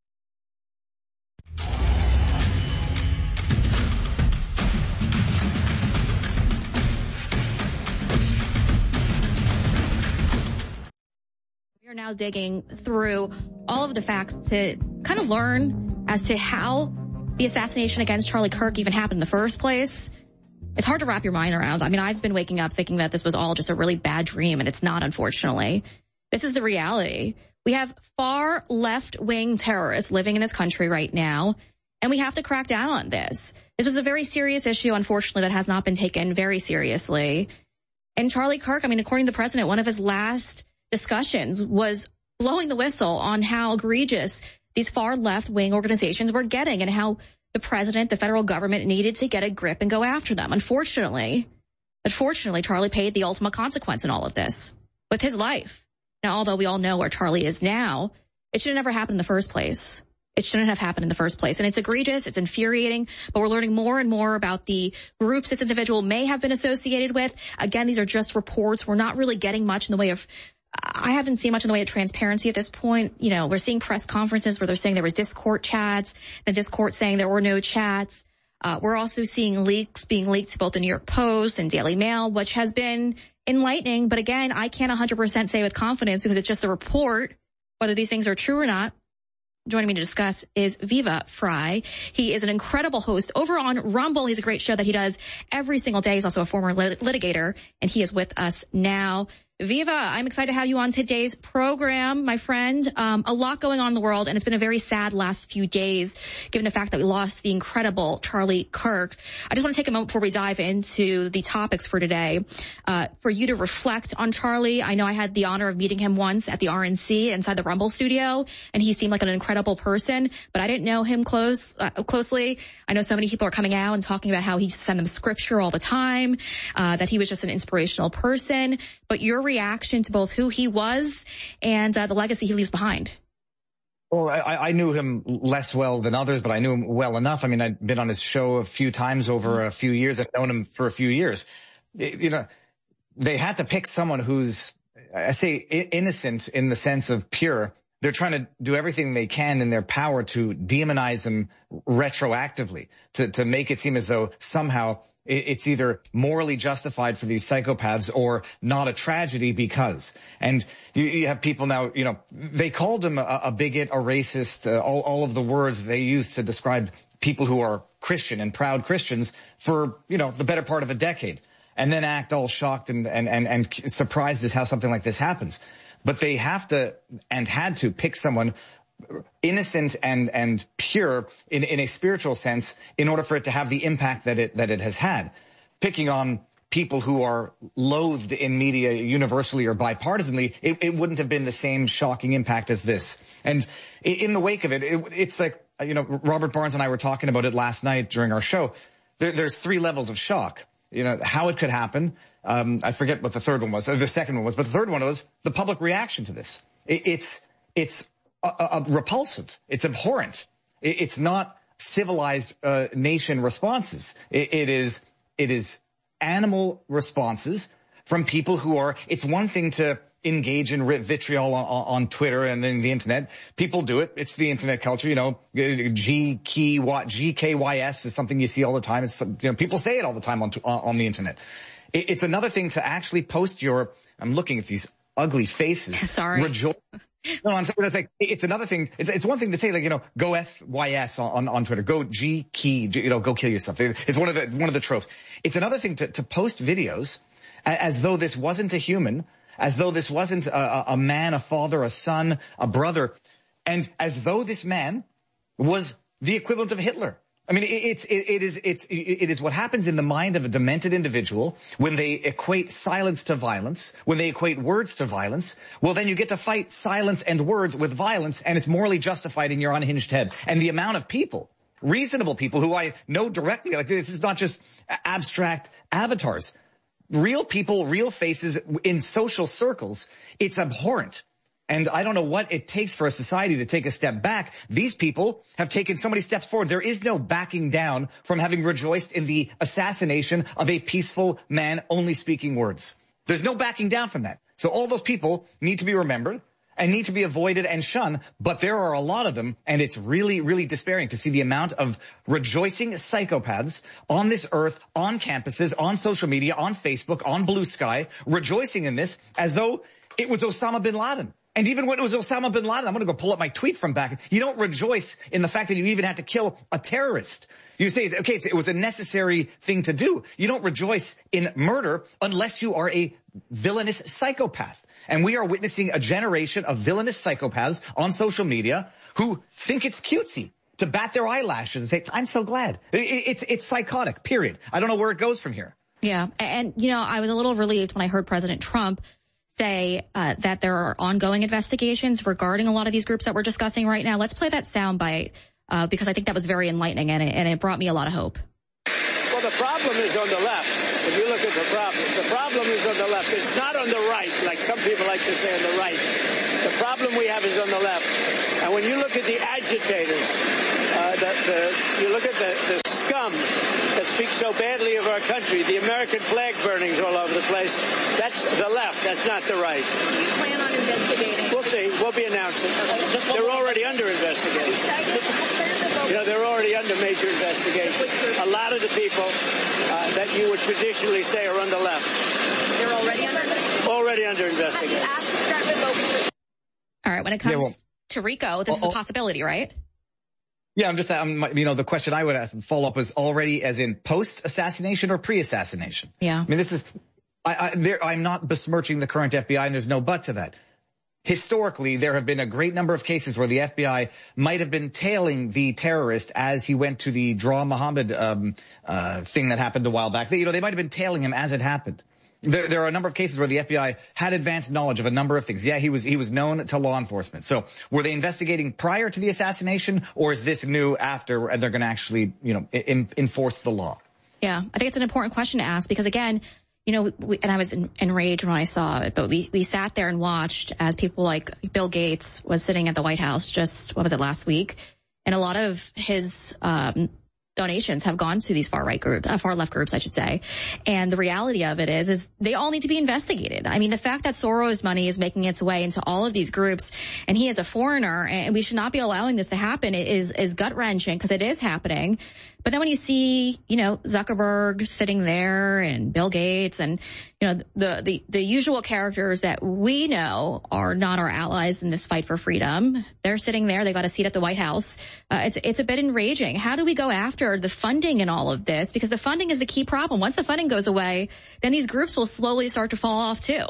We're now digging through all of the facts to kind of learn as to how the assassination against Charlie Kirk even happened in the first place. It's hard to wrap your mind around. I mean, I've been waking up thinking that this was all just a really bad dream, and it's not, unfortunately. This is the reality. We have far left-wing terrorists living in this country right now, and we have to crack down on this. This was a very serious issue, unfortunately, that has not been taken very seriously. And Charlie Kirk, I mean, according to the president, one of his last discussions was blowing the whistle on how egregious these far left-wing organizations were getting and how the president, the federal government, needed to get a grip and go after them. Unfortunately, unfortunately, Charlie paid the ultimate consequence in all of this with his life. Now, although we all know where Charlie is now, it should have never happened in the first place. It shouldn't have happened in the first place. And it's egregious, it's infuriating, but we're learning more and more about the groups this individual may have been associated with. Again, these are just reports. We're not really getting much in the way of I haven't seen much in the way of transparency at this point. You know, we're seeing press conferences where they're saying there was Discord chats, then Discord saying there were no chats. Uh, we're also seeing leaks being leaked to both the New York Post and Daily Mail, which has been enlightening. But again, I can't one hundred percent say with confidence because it's just a report whether these things are true or not. Joining me to discuss is Viva Frei. He is an incredible host over on Rumble. He's a great show that he does every single day. He's also a former lit- litigator, and he is with us now. Viva, I'm excited to have you on today's program, my friend. Um, a lot going on in the world, and it's been a very sad last few days, given the fact that we lost the incredible Charlie Kirk. I just want to take a moment before we dive into the topics for today, uh, for you to reflect on Charlie. I know I had the honor of meeting him once at the R N C inside the Rumble studio, and he seemed like an incredible person, but I didn't know him close, uh, closely. I know so many people are coming out and talking about how he sent them scripture all the time, uh, that he was just an inspirational person, but your reaction to both who he was and uh, the legacy he leaves behind? Well, I, I knew him less well than others, but I knew him well enough. I mean, I'd been on his show a few times over a few years. I've known him for a few years. You know, they had to pick someone who's, I say, innocent in the sense of pure. They're trying to do everything they can in their power to demonize him retroactively, to, to make it seem as though somehow it's either morally justified for these psychopaths or not a tragedy because. And you, you have people now, you know, they called him a, a bigot, a racist, uh, all, all of the words they use to describe people who are Christian and proud Christians for, you know, the better part of a decade. And then act all shocked and, and, and, and surprised as how something like this happens. But they have to and had to pick someone innocent and, and pure in, in a spiritual sense in order for it to have the impact that it, that it has had. Picking on people who are loathed in media universally or bipartisanly, it, it wouldn't have been the same shocking impact as this. And in the wake of it, it it's like, you know, Robert Barnes and I were talking about it last night during our show. There, there's three levels of shock. You know, how it could happen. Um, I forget what the third one was, or the second one was, but the third one was the public reaction to this. It, it's, it's, Uh, uh, repulsive. It's abhorrent. It, it's not civilized uh, nation responses. It, it is it is animal responses from people who are. It's one thing to engage in vitriol on, on Twitter and then the internet. People do it. It's the internet culture. You know, G key what G K Y S is something you see all the time. It's, you know, people say it all the time on on the internet. It, it's another thing to actually post your. I'm looking at these ugly faces. Sorry. Rejoice. No, I'm sorry. It's like, it's another thing. It's, it's one thing to say, like, you know, go F Y S on, on Twitter, go G key, you know, go kill yourself. It's one of the, one of the tropes. It's another thing to, to post videos as though this wasn't a human, as though this wasn't a, a man, a father, a son, a brother, and as though this man was the equivalent of Hitler. I mean, it's, it, it is, it's, it is what happens in the mind of a demented individual when they equate silence to violence, when they equate words to violence. Well, then you get to fight silence and words with violence, and it's morally justified in your unhinged head. And the amount of people, reasonable people who I know directly, like this is not just abstract avatars, real people, real faces in social circles, it's abhorrent. And I don't know what it takes for a society to take a step back. These people have taken so many steps forward. There is no backing down from having rejoiced in the assassination of a peaceful man only speaking words. There's no backing down from that. So all those people need to be remembered and need to be avoided and shunned. But there are a lot of them, and it's really, really despairing to see the amount of rejoicing psychopaths on this earth, on campuses, on social media, on Facebook, on Blue Sky, rejoicing in this as though it was Osama bin Laden. And even when it was Osama bin Laden, I'm going to go pull up my tweet from back. You don't rejoice in the fact that you even had to kill a terrorist. You say, okay, it was a necessary thing to do. You don't rejoice in murder unless you are a villainous psychopath. And we are witnessing a generation of villainous psychopaths on social media who think it's cutesy to bat their eyelashes and say, I'm so glad. It's, it's psychotic, period. I don't know where it goes from here. Yeah. And, you know, I was a little relieved when I heard President Trump say uh, that there are ongoing investigations regarding a lot of these groups that we're discussing right now. Let's play that soundbite uh, because I think that was very enlightening and it, and it brought me a lot of hope. Well, the problem is on the left. If you look at the problem, the problem is on the left. It's not on the right, like some people like to say on the right. The problem we have is on the left. And when you look at the agitators, uh, the, the, you look at the, the scum that speaks so badly of our country, the American flag burnings all over the place, that's the left, that's not the right. Do you plan on investigating? We'll see. We'll be announcing. They're already under investigation. You know, they're already under major investigation. A lot of the people uh, that you would traditionally say are on the left. They're already under investigation? Already under investigation. All right, when it comes yeah, well, to RICO, this oh, is a possibility, right? Yeah, I'm just, um, you know, the question I would follow up was already as in post-assassination or pre-assassination? Yeah. I mean, this is, I, I, there, I'm not besmirching the current F B I, and there's no but to that. Historically, there have been a great number of cases where the F B I might have been tailing the terrorist as he went to the Draw Mohammed um, uh, thing that happened a while back. They, you know, they might have been tailing him as it happened. There, there are a number of cases where the F B I had advanced knowledge of a number of things. Yeah, he was he was known to law enforcement. So were they investigating prior to the assassination, or is this new after, and they're going to actually, you know, in, enforce the law? Yeah, I think it's an important question to ask because, again, you know, we, and I was en- enraged when I saw it, but we, we sat there and watched as people like Bill Gates was sitting at the White House just, what was it, last week? And a lot of his um donations have gone to these far right groups, uh, far left groups, I should say. And the reality of it is, is they all need to be investigated. I mean, the fact that Soros money is making its way into all of these groups and he is a foreigner and we should not be allowing this to happen is, is gut wrenching because it is happening. But then when you see, you know, Zuckerberg sitting there and Bill Gates and, you know, the, the, the usual characters that we know are not our allies in this fight for freedom, they're sitting there. They got a seat at the White House. Uh, it's, it's a bit enraging. How do we go after the funding in all of this? Because the funding is the key problem. Once the funding goes away, then these groups will slowly start to fall off too.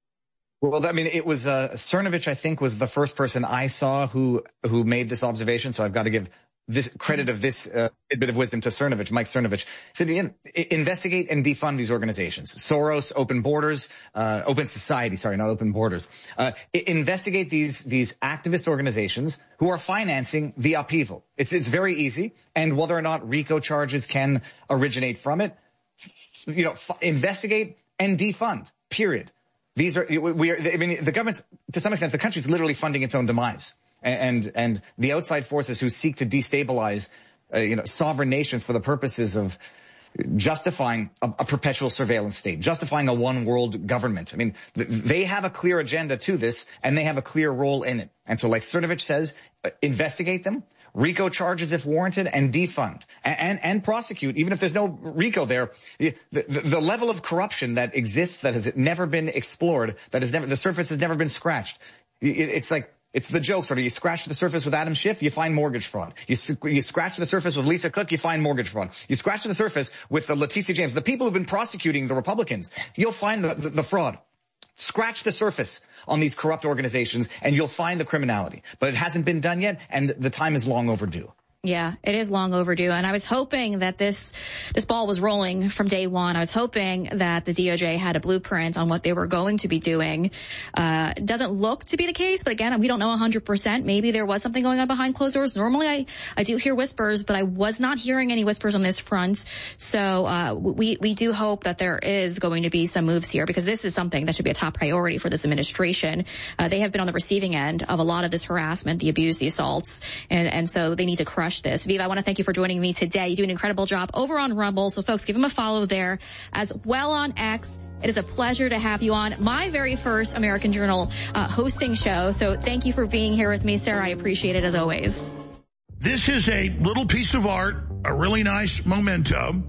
Well, I mean, it was, uh, Cernovich, I think, was the first person I saw who, who made this observation. So I've got to give this credit of this uh, bit of wisdom to Cernovich, Mike Cernovich. Said, in, investigate and defund these organizations. Soros, Open Borders, uh, Open Society, sorry, not Open Borders. Uh, investigate these, these activist organizations who are financing the upheaval. It's, it's very easy. And whether or not RICO charges can originate from it, you know, f- investigate and defund, period. These are, we are, I mean, the government's, to some extent, the country's literally funding its own demise. And, and the outside forces who seek to destabilize, uh, you know, sovereign nations for the purposes of justifying a, a perpetual surveillance state, justifying a one world government. I mean, th- they have a clear agenda to this and they have a clear role in it. And so like Cernovich says, uh, investigate them, RICO charges if warranted, and defund and, and, and prosecute, even if there's no RICO there. The, the, the level of corruption that exists that has never been explored, that has never, the surface has never been scratched. It, it's like, It's the joke sort of. You scratch the surface with Adam Schiff, you find mortgage fraud. You, you scratch the surface with Lisa Cook, you find mortgage fraud. You scratch the surface with the Leticia James, the people who've been prosecuting the Republicans, you'll find the, the, the fraud. Scratch the surface on these corrupt organizations and you'll find the criminality. But it hasn't been done yet, and the time is long overdue. Yeah, it is long overdue. And I was hoping that this, this ball was rolling from day one. I was hoping that the D O J had a blueprint on what they were going to be doing. Uh, it doesn't look to be the case, but again, we don't know one hundred percent. Maybe there was something going on behind closed doors. Normally I, I do hear whispers, but I was not hearing any whispers on this front. So, uh, we, we do hope that there is going to be some moves here because this is something that should be a top priority for this administration. Uh, they have been on the receiving end of a lot of this harassment, the abuse, the assaults, and, and so they need to crush this. Viva, I want to thank you for joining me today. You do an incredible job over on Rumble. So folks, give him a follow there as well on X. It is a pleasure to have you on my very first American Journal uh, hosting show. So thank you for being here with me, Sarah. I appreciate it as always. This is a little piece of art, a really nice memento.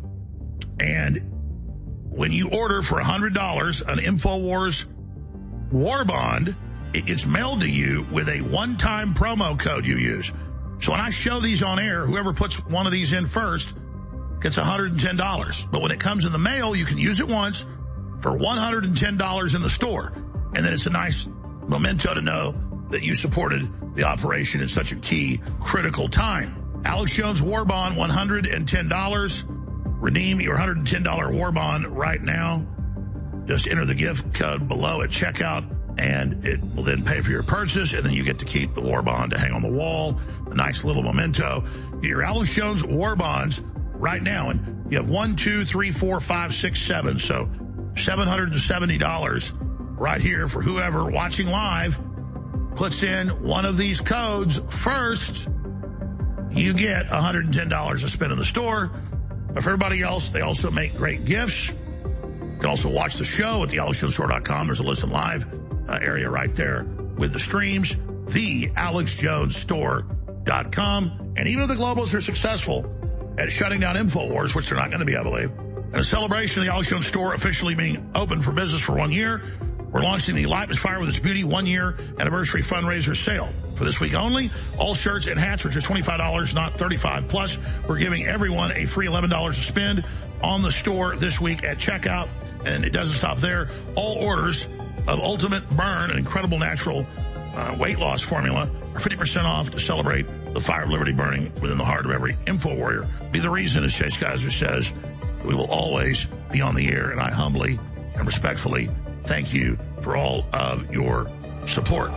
And when you order for one hundred dollars an InfoWars War Bond, it gets mailed to you with a one-time promo code you use. So when I show these on air, whoever puts one of these in first gets one hundred ten dollars. But when it comes in the mail, you can use it once for one hundred ten dollars in the store. And then it's a nice memento to know that you supported the operation at such a key, critical time. Alex Jones War Bond, one hundred ten dollars. Redeem your one hundred ten dollars War Bond right now. Just enter the gift code below at checkout, and it will then pay for your purchase, and then you get to keep the War Bond to hang on the wall. A nice little memento. Get your Alex Jones War Bonds right now, and you have one, two, three, four, five, six, seven. So seven hundred seventy dollars right here for whoever watching live puts in one of these codes first. You get one hundred ten dollars to spend in the store. But for everybody else, they also make great gifts. You can also watch the show at the alex jones store dot com. There's a listen live uh, area right there with the streams. the alex jones store dot com. And even if the globals are successful at shutting down InfoWars, which they're not going to be, I believe, and a celebration of the Alex Jones Store officially being open for business for one year, we're launching the Life is Fire with Its Beauty one-year anniversary fundraiser sale. For this week only, all shirts and hats are just twenty-five dollars, not thirty-five dollars. Plus, we're giving everyone a free eleven dollars to spend on the store this week at checkout. And it doesn't stop there. All orders of Ultimate Burn, an incredible natural uh, weight loss formula, are fifty percent off to celebrate the fire of liberty burning within the heart of every info warrior. Be the reason, as Chase Geiser says, we will always be on the air. And I humbly and respectfully thank you for all of your support.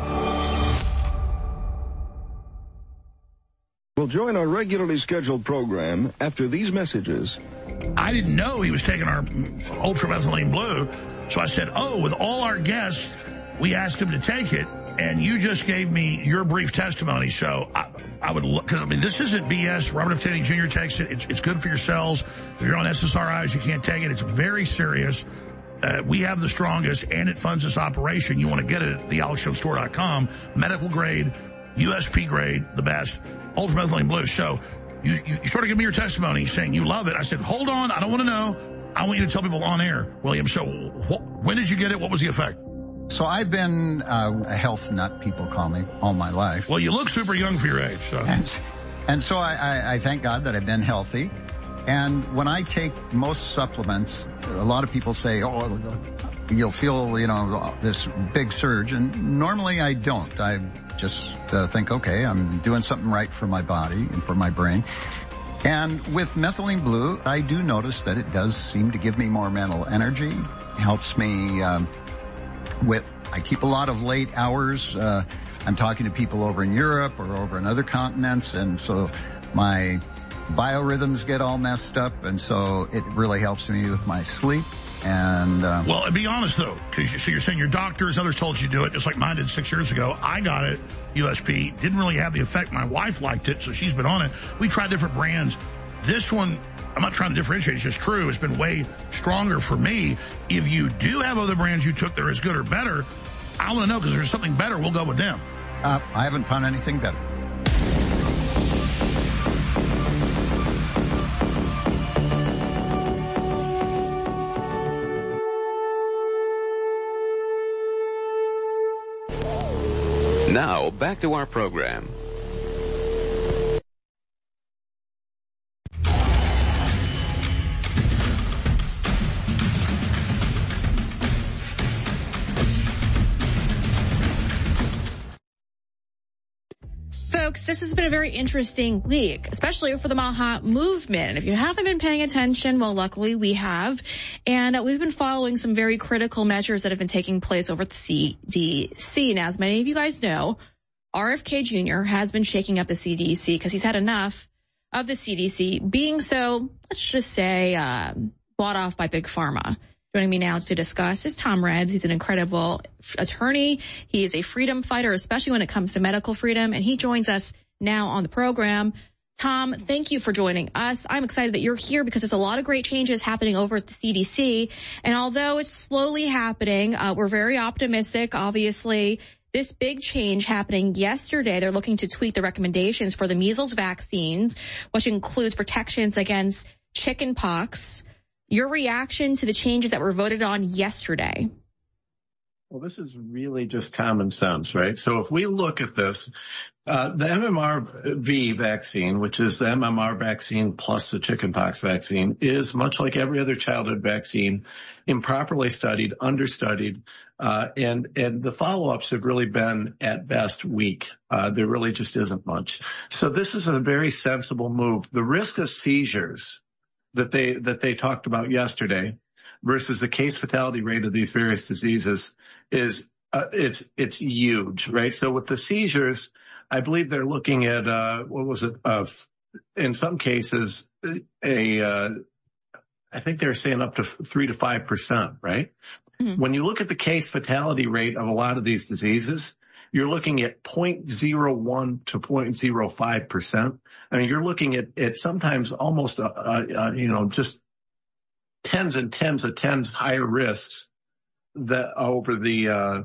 We'll join our regularly scheduled program after these messages. I didn't know he was taking our ultramethylene blue, so I said, oh, with all our guests, we asked him to take it, and you just gave me your brief testimony, so I, I would look, because, I mean, this isn't B S. Robert F. Kennedy Junior takes it. It's, it's good for your cells. If you're on S S R Is, you can't take it. It's very serious. Uh, we have the strongest, and it funds this operation. You want to get it at the alex jones store dot com. Medical grade, U S P grade, the best. Ultramethylene blue. So you, you, you sort of give me your testimony saying you love it. I said, hold on. I don't want to know. I want you to tell people on air, William. So wh- when did you get it? What was the effect? So I've been uh, a health nut, people call me, all my life. Well, you look super young for your age. So. And, and so I, I, I thank God that I've been healthy. And when I take most supplements, a lot of people say, oh, you'll feel, you know, this big surge. And normally I don't. I just uh, think, okay, I'm doing something right for my body and for my brain. And with Methylene Blue, I do notice that it does seem to give me more mental energy, helps me um, with, I keep a lot of late hours. Uh, I'm talking to people over in Europe or over in other continents, and so my biorhythms get all messed up, and so it really helps me with my sleep. And um, well, and be honest though, because you, so you're saying your doctors, others told you to do it, just like mine did six years ago. I got it, U S P, didn't really have the effect. My wife liked it, so she's been on it. We tried different brands. This one, I'm not trying to differentiate, it's just true. It's been way stronger for me. If you do have other brands you took that are as good or better, I want to know, because if there's something better, we'll go with them. Uh, I haven't found anything better. Now, back to our program. Folks, this has been a very interesting week, especially for the Maha movement. And if you haven't been paying attention, well, luckily we have. And uh, we've been following some very critical measures that have been taking place over at the C D C. Now, as many of you guys know, R F K Junior has been shaking up the C D C because he's had enough of the C D C being so, let's just say, uh, bought off by Big Pharma. Joining me now to discuss is Tom Reds. He's an incredible attorney. He is a freedom fighter, especially when it comes to medical freedom, and he joins us now on the program. Tom, thank you for joining us. I'm excited that you're here because there's a lot of great changes happening over at the C D C, and although it's slowly happening, uh, we're very optimistic, obviously. This big change happening yesterday, they're looking to tweak the recommendations for the measles vaccines, which includes protections against chickenpox. Your reaction to the changes that were voted on yesterday? Well, this is really just common sense, right? So if we look at this, uh, the M M R V vaccine, which is the M M R vaccine plus the chickenpox vaccine, is much like every other childhood vaccine, improperly studied, understudied, uh, and, and the follow-ups have really been at best weak. Uh, there really just isn't much. So this is a very sensible move. The risk of seizures that they, that they talked about yesterday versus the case fatality rate of these various diseases is, uh, it's, it's huge, right? So with the seizures, I believe they're looking at, uh, what was it? Uh, in some cases, a, uh, I think they're saying up to three to five percent, right? Mm-hmm. When you look at the case fatality rate of a lot of these diseases, you're looking at zero point zero one to zero point zero five percent. I mean, you're looking at, at sometimes almost, uh, uh, you know, just tens and tens of tens higher risks that over the, uh,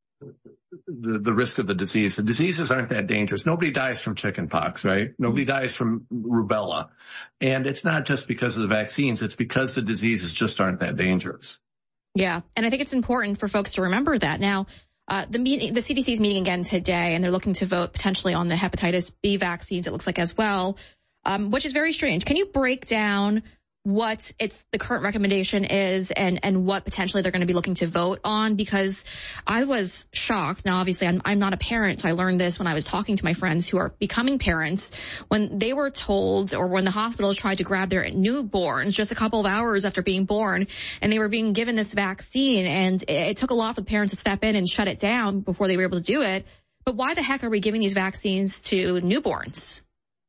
the, the risk of the disease. The diseases aren't that dangerous. Nobody dies from chickenpox, right? Nobody dies from rubella. And it's not just because of the vaccines. It's because the diseases just aren't that dangerous. Yeah. And I think it's important for folks to remember that. Now, uh, the meeting, the C D C is meeting again today, and they're looking to vote potentially on the hepatitis B vaccines, it looks like, as well, um, which is very strange. Can you break down what it's the current recommendation is and, and what potentially they're going to be looking to vote on? Because I was shocked. Now, obviously, I'm, I'm not a parent, so I learned this when I was talking to my friends who are becoming parents, when they were told, or when the hospitals tried to grab their newborns just a couple of hours after being born, and they were being given this vaccine, and it, it took a lot for the parents to step in and shut it down before they were able to do it. But why the heck are we giving these vaccines to newborns?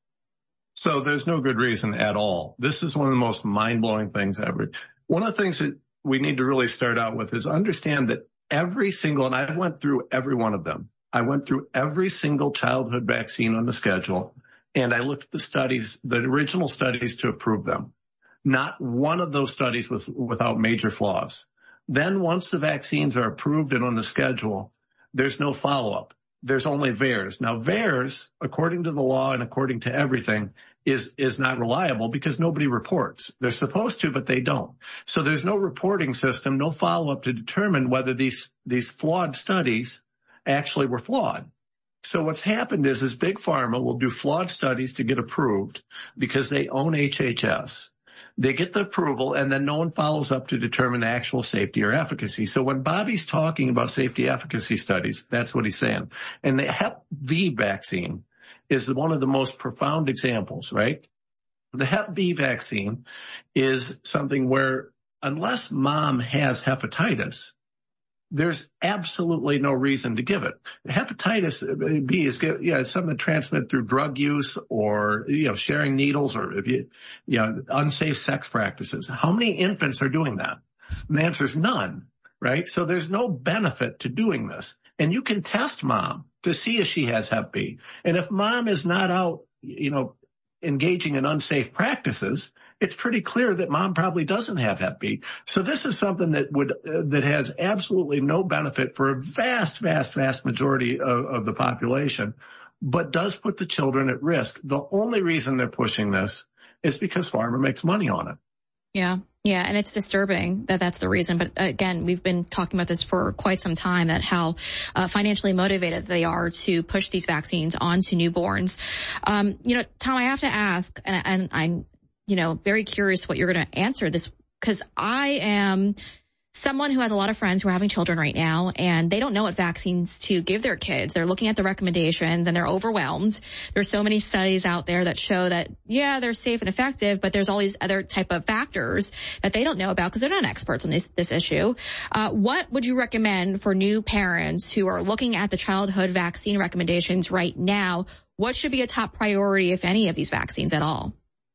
So there's no good reason at all. This is one of the most mind-blowing things ever. One of the things that we need to really start out with is understand that every single, and I went through every one of them. I went through every single childhood vaccine on the schedule, and I looked at the studies, the original studies to approve them. Not one of those studies was without major flaws. Then once the vaccines are approved and on the schedule, there's no follow-up. There's only V A E R S. Now, V A E R S, according to the law and according to everything, is is not reliable because nobody reports. They're supposed to, but they don't. So there's no reporting system, no follow-up to determine whether these these flawed studies actually were flawed. So what's happened is, is Big Pharma will do flawed studies to get approved because they own H H S. They get the approval, and then no one follows up to determine actual safety or efficacy. So when Bobby's talking about safety efficacy studies, that's what he's saying. And the Hep B vaccine is one of the most profound examples, right? The Hep B vaccine is something where unless mom has hepatitis, there's absolutely no reason to give it. Hepatitis B is, yeah, it's something transmitted through drug use or, you know, sharing needles or, if you, you know, unsafe sex practices. How many infants are doing that? And the answer is none, right? So there's no benefit to doing this. And you can test mom to see if she has Hep B. And if mom is not out, you know, engaging in unsafe practices, it's pretty clear that mom probably doesn't have Hep B. So this is something that would, uh, that has absolutely no benefit for a vast, vast, vast majority of, of the population, but does put the children at risk. The only reason they're pushing this is because pharma makes money on it. Yeah. Yeah. And it's disturbing that that's the reason. But again, we've been talking about this for quite some time, that how uh, financially motivated they are to push these vaccines onto newborns. Um, you know, Tom, I have to ask, and, and I'm, you know, very curious what you're going to answer this, because I am someone who has a lot of friends who are having children right now, and they don't know what vaccines to give their kids. They're looking at the recommendations and they're overwhelmed. There's so many studies out there that show that, yeah, they're safe and effective, but there's all these other type of factors that they don't know about because they're not experts on this, this issue. Uh, what would you recommend for new parents who are looking at the childhood vaccine recommendations right now? What should be a top priority, if any, of these vaccines at all?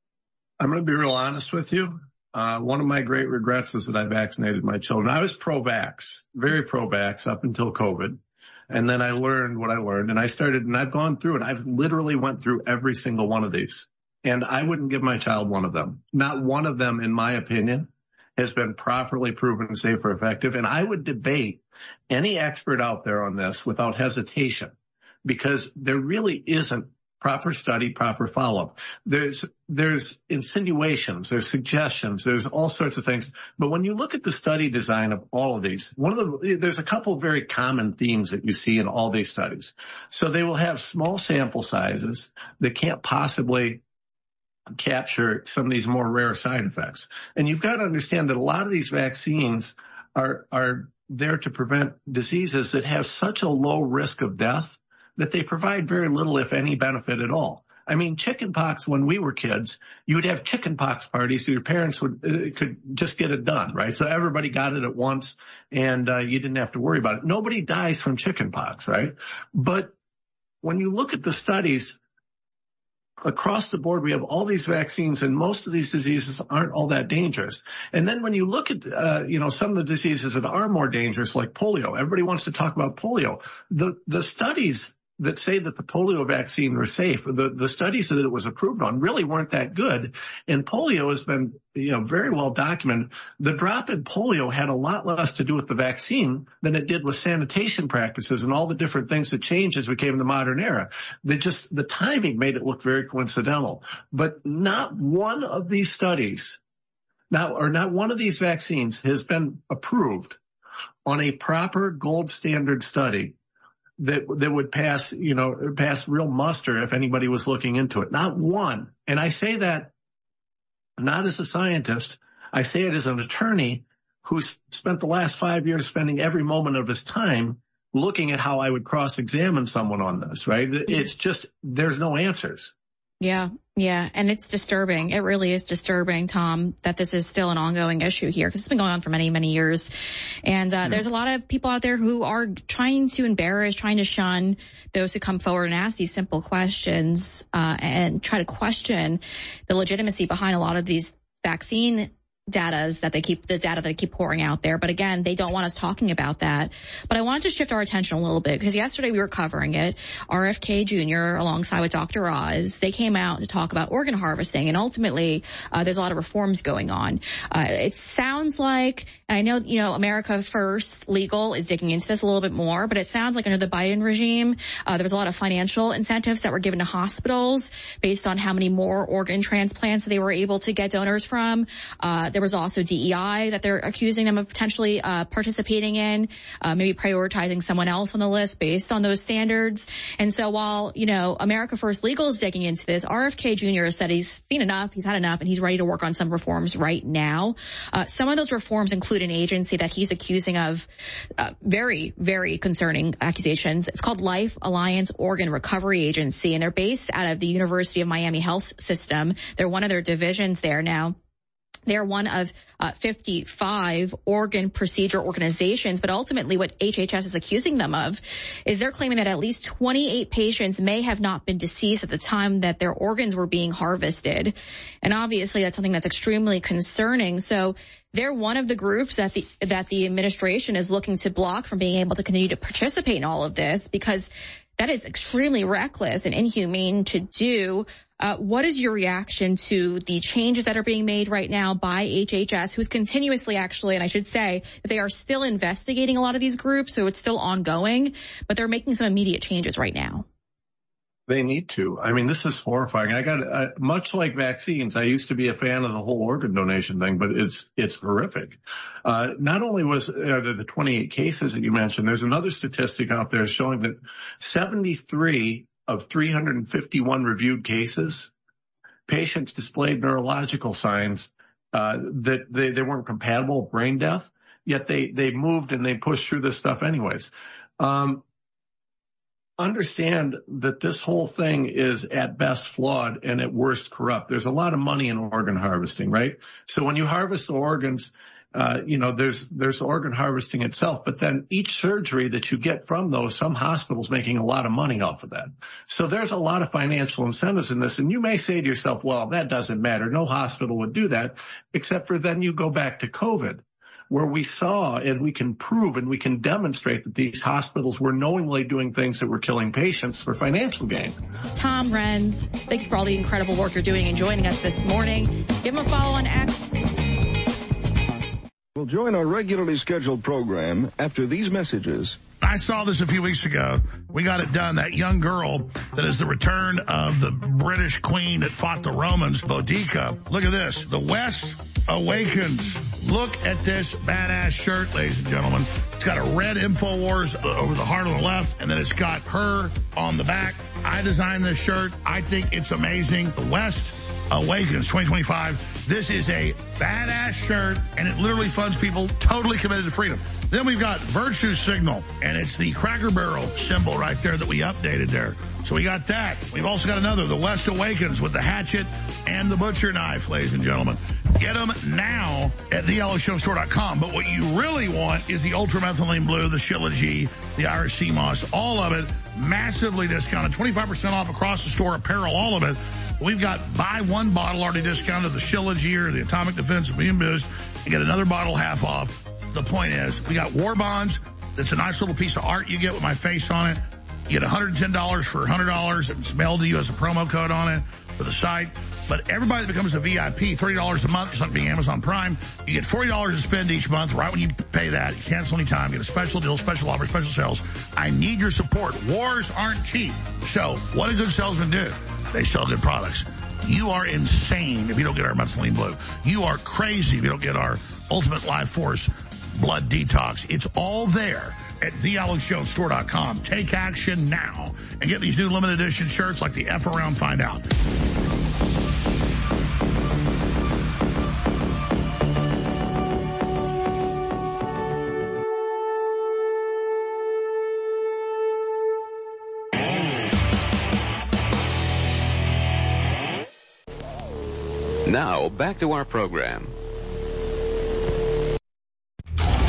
I'm going to be real honest with you. Uh, one of my great regrets is that I vaccinated my children. I was pro-vax, very pro-vax up until COVID. And then I learned what I learned, and I started, and I've gone through it. I've literally went through every single one of these, and I wouldn't give my child one of them. Not one of them, in my opinion, has been properly proven safe or effective. And I would debate any expert out there on this without hesitation, because there really isn't proper study, proper follow-up. There's, there's insinuations, there's suggestions, there's all sorts of things. But when you look at the study design of all of these, one of the, there's a couple of very common themes that you see in all these studies. So they will have small sample sizes that can't possibly capture some of these more rare side effects. And you've got to understand that a lot of these vaccines are, are there to prevent diseases that have such a low risk of death that they provide very little, if any, benefit at all. I mean, chickenpox, when we were kids, you would have chickenpox parties so your parents would uh, could just get it done, right? So everybody got it at once, and uh, you didn't have to worry about it. Nobody dies from chickenpox, right? But when you look at the studies across the board, we have all these vaccines, and most of these diseases aren't all that dangerous. And then when you look at, uh, you know, some of the diseases that are more dangerous, like polio, everybody wants to talk about polio. The, the studies that say that the polio vaccine were safe, the, the studies that it was approved on really weren't that good. And polio has been, you know, very well documented. The drop in polio had a lot less to do with the vaccine than it did with sanitation practices and all the different things that changed as we came in the modern era. They just, the timing made it look very coincidental. But not one of these studies, now, or not one of these vaccines has been approved on a proper gold standard study that, that would pass, you know, pass real muster if anybody was looking into it. Not one. And I say that not as a scientist. I say it as an attorney who's spent the last five years spending every moment of his time looking at how I would cross-examine someone on this, right? It's just, there's no answers. Yeah, yeah. And it's disturbing. It really is disturbing, Tom, that this is still an ongoing issue here because it's been going on for many, many years. And uh, yeah. there's a lot of people out there who are trying to embarrass, trying to shun those who come forward and ask these simple questions uh, and try to question the legitimacy behind a lot of these vaccine data that they keep, the data that they keep pouring out there. But again, they don't want us talking about that. But I wanted to shift our attention a little bit because yesterday we were covering it. R F K Junior alongside with Doctor Oz, they came out to talk about organ harvesting. And ultimately, uh, there's a lot of reforms going on. Uh, it sounds like, and I know, you know, America First Legal is digging into this a little bit more, but it sounds like under the Biden regime, uh, there was a lot of financial incentives that were given to hospitals based on how many more organ transplants they were able to get donors from. Uh, There was also D E I that they're accusing them of potentially uh, participating in, uh, maybe prioritizing someone else on the list based on those standards. And so while, you know, America First Legal is digging into this, R F K Junior has said he's seen enough, he's had enough, and he's ready to work on some reforms right now. Uh, some of those reforms include an agency that he's accusing of uh, very, very concerning accusations. It's called Life Alliance Organ Recovery Agency, and they're based out of the University of Miami Health System. They're one of their divisions there now. They're one of uh, fifty-five organ procedure organizations, but ultimately what H H S is accusing them of is they're claiming that at least twenty-eight patients may have not been deceased at the time that their organs were being harvested. And obviously that's something that's extremely concerning. So they're one of the groups that the that the administration is looking to block from being able to continue to participate in all of this because that is extremely reckless and inhumane to do. Uh, what is your reaction to the changes that are being made right now by H H S, who's continuously actually, and I should say that they are still investigating a lot of these groups, so it's still ongoing, but they're making some immediate changes right now? They need to. I mean, this is horrifying. I got, uh, much like vaccines, I used to be a fan of the whole organ donation thing, but it's, it's horrific. Uh, not only was uh, the, the twenty-eight cases that you mentioned, there's another statistic out there showing that seventy-three of three hundred fifty-one reviewed cases, patients displayed neurological signs, uh, that they, they weren't compatible with brain death, yet they, they moved and they pushed through this stuff anyways. Um, Understand that this whole thing is at best flawed and at worst corrupt. There's a lot of money in organ harvesting, right? So when you harvest the organs, uh, you know, there's, there's organ harvesting itself, but then each surgery that you get from those, some hospitals making a lot of money off of that. So there's a lot of financial incentives in this. And you may say to yourself, well, that doesn't matter. No hospital would do that, except for then you go back to COVID, where we saw and we can prove and we can demonstrate that these hospitals were knowingly doing things that were killing patients for financial gain. Tom Renz, thank you for all the incredible work you're doing and joining us this morning. Give him a follow on X. We'll join our regularly scheduled program after these messages. I saw this a few weeks ago. We got it done. That young girl that is the return of the British queen that fought the Romans, Boudica. Look at this. The West awakens. Look at this badass shirt, ladies and gentlemen. It's got a red InfoWars over the heart on the left, and then it's got her on the back. I designed this shirt. I think it's amazing. The West Awakens twenty twenty-five. This is a badass shirt, and it literally funds people totally committed to freedom. Then we've got Virtue Signal, and it's the Cracker Barrel symbol right there that we updated there. So we got that. We've also got another, the West Awakens, with the hatchet and the butcher knife, ladies and gentlemen. Get them now at the yellow show store dot com. But what you really want is the Ultramethylene Blue, the Shilajit, the Irish Sea Moss, all of it massively discounted, twenty-five percent off across the store, apparel, all of it. We've got buy one bottle already discounted, the Shilajit or the Atomic Defense Immune Boost, and get another bottle half off. The point is, we got War Bonds. That's a nice little piece of art you get with my face on it. You get one hundred ten dollars for one hundred dollars. It's mailed to you as a promo code on it for the site. But everybody that becomes a V I P, thirty dollars a month, just like being Amazon Prime, you get forty dollars to spend each month. Right when you pay that, you cancel anytime. You get a special deal, special offer, special sales. I need your support. Wars aren't cheap. So what do good salesmen do? They sell good products. You are insane if you don't get our methylene blue. You are crazy if you don't get our Ultimate Life Force blood detox. It's all there at the alex jones store dot com. Take action now and get these new limited edition shirts like the F Around Find Out. Now, back to our program.